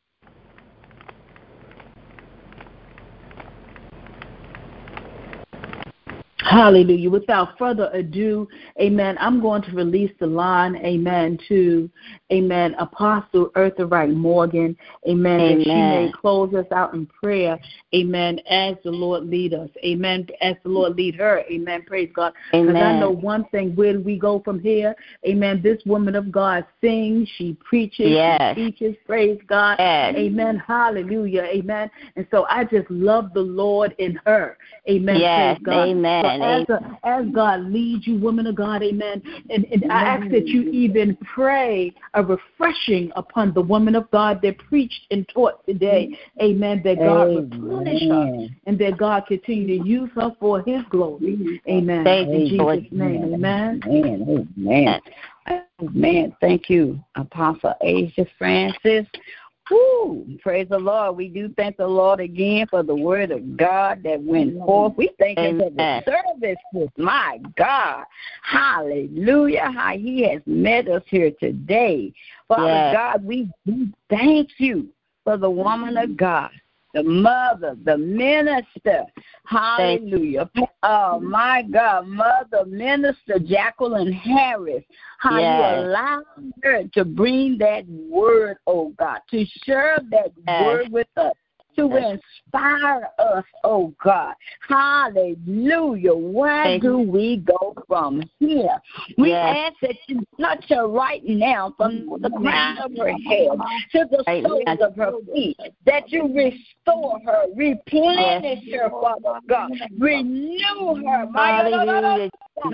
Hallelujah. Without further ado, amen, I'm going to release the line, amen, to, amen, Apostle Eartha Wright Morgan, amen, Amen. that she may close us out in prayer, amen, as the Lord lead us, amen, as the Lord lead her, amen, praise God. Because I know one thing, where do we go from here? Amen, this woman of God sings, she preaches, yes. she teaches, praise God, yes. amen, hallelujah, amen. And so I just love the Lord in her, amen, yes. praise God. Amen. So as, a, as God leads you, woman of God, amen, and, and I ask that you even pray a refreshing upon the woman of God that preached and taught today, amen, that God replenish her and that God continue to use her for His glory, amen. Thank In you, Jesus' name, amen. Amen. Amen. Amen. Thank you, Apostle Asia Francis. Woo, praise the Lord. We do thank the Lord again for the word of God that went forth. We thank Him for the service. My God. Hallelujah. How He has met us here today. Father yes. God, we do thank you for the woman of God, the mother, the minister. Hallelujah. Oh, my God, Mother Minister Jacqueline Harris. How yes. you allowed her to bring that word, oh God, to share that yes. word with us, to yes. inspire us, oh God. Hallelujah. Where Thank do we go from here? We yes. ask that you touch her right now from the crown of her head to the soles of her feet, that you restore her, replenish yes. her, Father God, renew her. Hallelujah.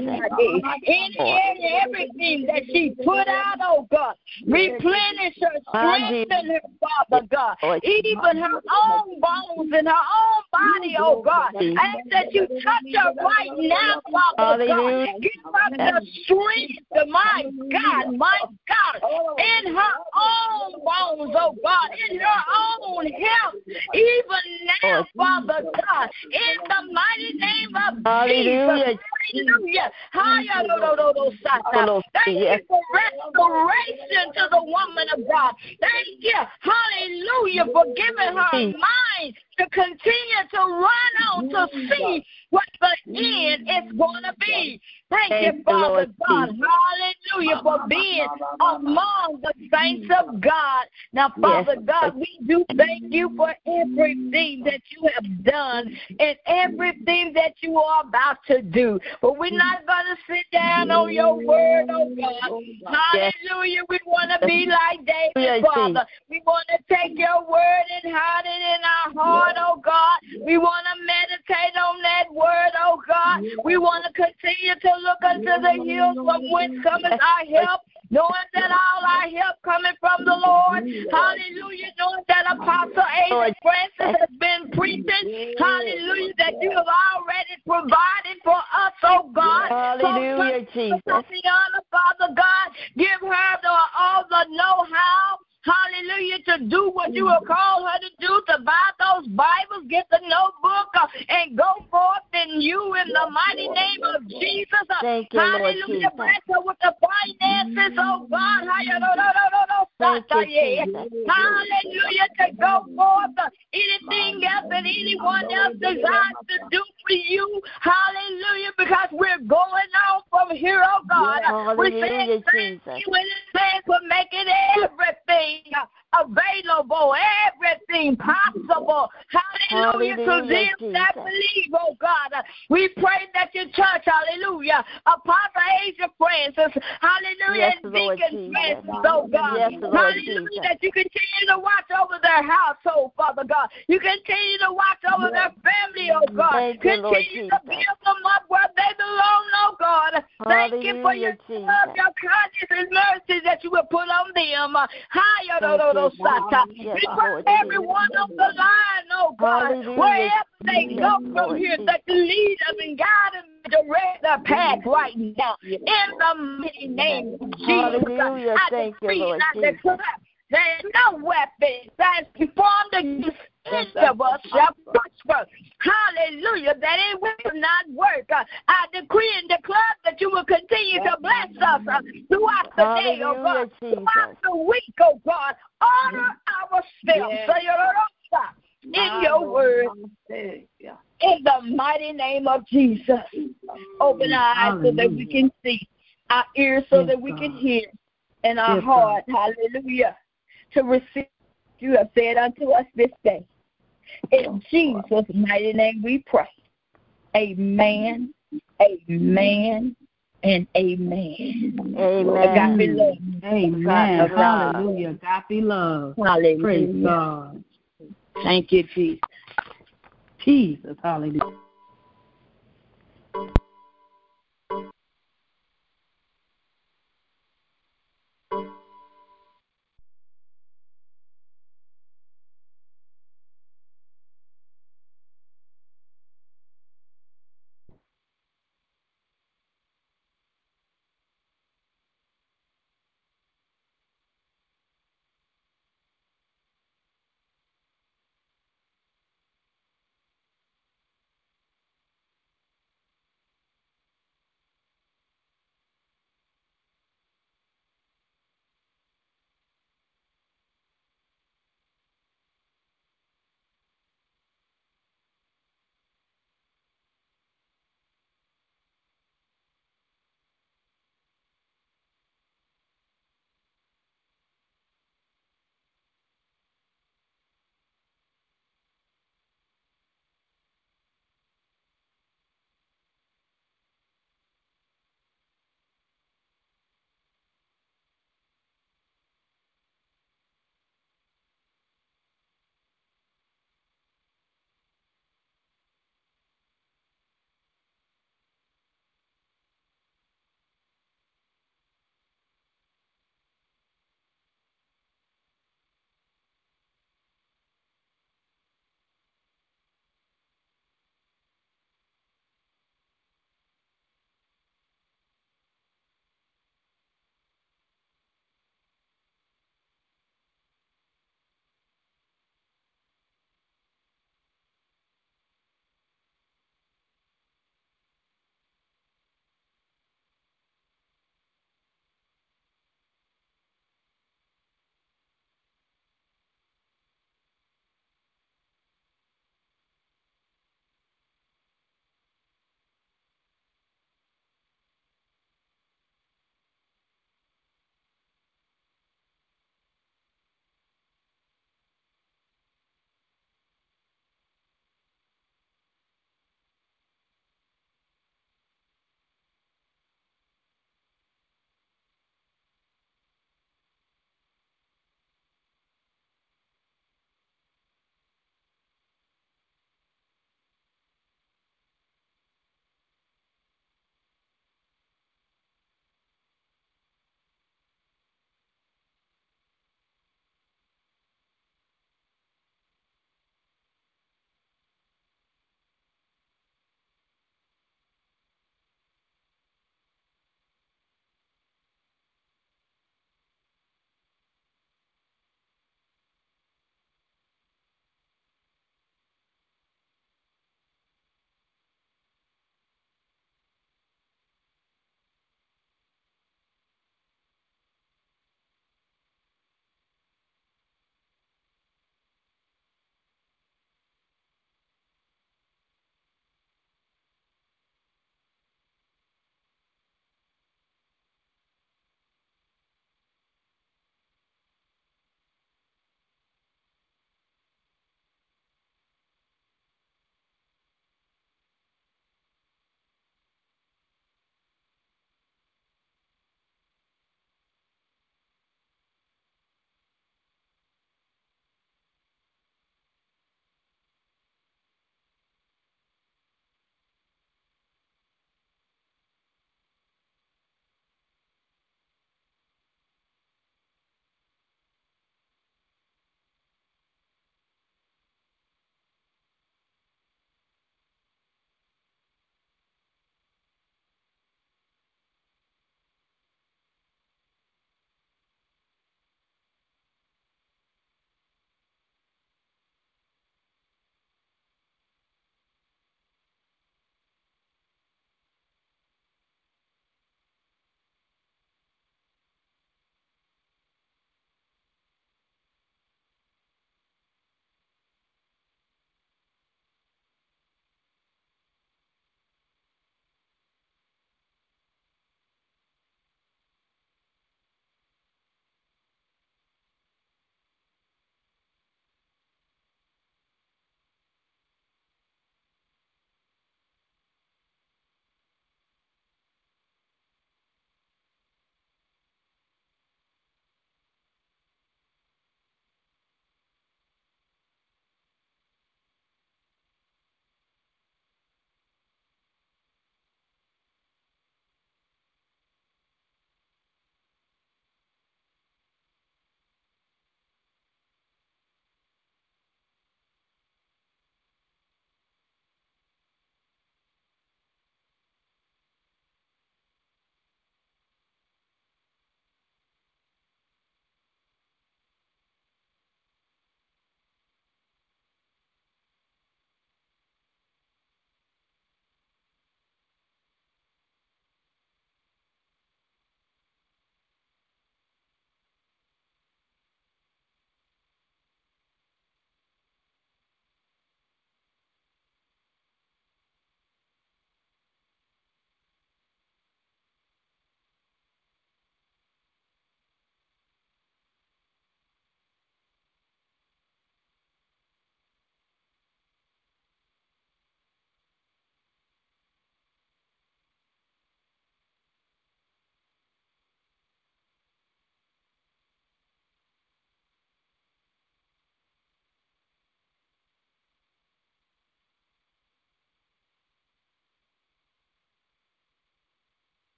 Any and everything that she put out, oh God, replenish her, strengthen her, Father God, even her own bones in her own body, oh God. I ask that you touch her right now, Father God. Give her the strength, my God, my God, in her own bones, oh God, in her own health, even now, Father God, in the mighty name of Jesus. Hallelujah. Hallelujah. Thank you for restoration to the woman of God. Thank you. Hallelujah for giving her a mind to continue to run on to see what the end is going to be. Thank, Thank you, Father Lord God. Jesus. Hallelujah for being among the saints of God. Now, Father yes. God, we do thank you for everything that you have done and everything that you are about to do. But we're not going to sit down on your word, oh God. Hallelujah. We want to be like David, Father. We want to take your word and hide it in our heart, oh God. We want to meditate on that word, oh God. We want to continue to look unto the hills from whence cometh our help, knowing that all our help coming from the Lord. Hallelujah. Knowing that Apostle Ada Francis has been preaching. Hallelujah. That you have already provided for us, oh God. Hallelujah, so, Jesus. The honor, Father God. Give her the, all the know-how. Hallelujah, to do what you will call her to do, to buy those Bibles, get the notebook, uh, and go forth in you in the mighty name of Jesus. Uh, Thank you, hallelujah, Lord bless her with the finances, oh God. Thank you, hallelujah, to go forth. Uh, anything else that anyone else desires to do for you, hallelujah, because we're going on from here, oh God. Uh, we're saying thank you in advance for making everything available, everything possible. Hallelujah. To them that believe, oh God. We pray that your church, hallelujah, Apostle Asia Francis, hallelujah, yes, and Deacon Francis, oh God. Yes, hallelujah, Jesus. that you continue to watch over their household, Father God. You continue to watch over their family, oh God. Thank continue you, to build them up where they belong, oh God. Thank hallelujah, you for your Jesus. love, your kindness, and mercy that you will put on them. Higher, we pray everyone on the line, oh God, hallelujah. wherever they yes, go from Lord here, Jesus. that you lead them and guide them and direct their path right now. In the mighty name of Jesus. Hallelujah. I Thank decree you, Lord and I declare there is no weapon that is formed against any of us shall prosper. Hallelujah. That it will not work. Uh, I decree and declare that you will continue to bless us uh, throughout the hallelujah, day, oh God. Jesus. Throughout the week, oh God. Honor ourselves yes. in your word. In the mighty name of Jesus. Open our eyes hallelujah. So that we can see. Our ears so yes, that we God. Can hear. And our yes, heart, God. Hallelujah, to receive what you have said unto us this day. In Jesus' mighty name we pray. Amen, amen, and amen. Amen. God be love. Amen. God hallelujah. God be love. Hallelujah. Praise God. Thank you, Jesus. Jesus. Hallelujah.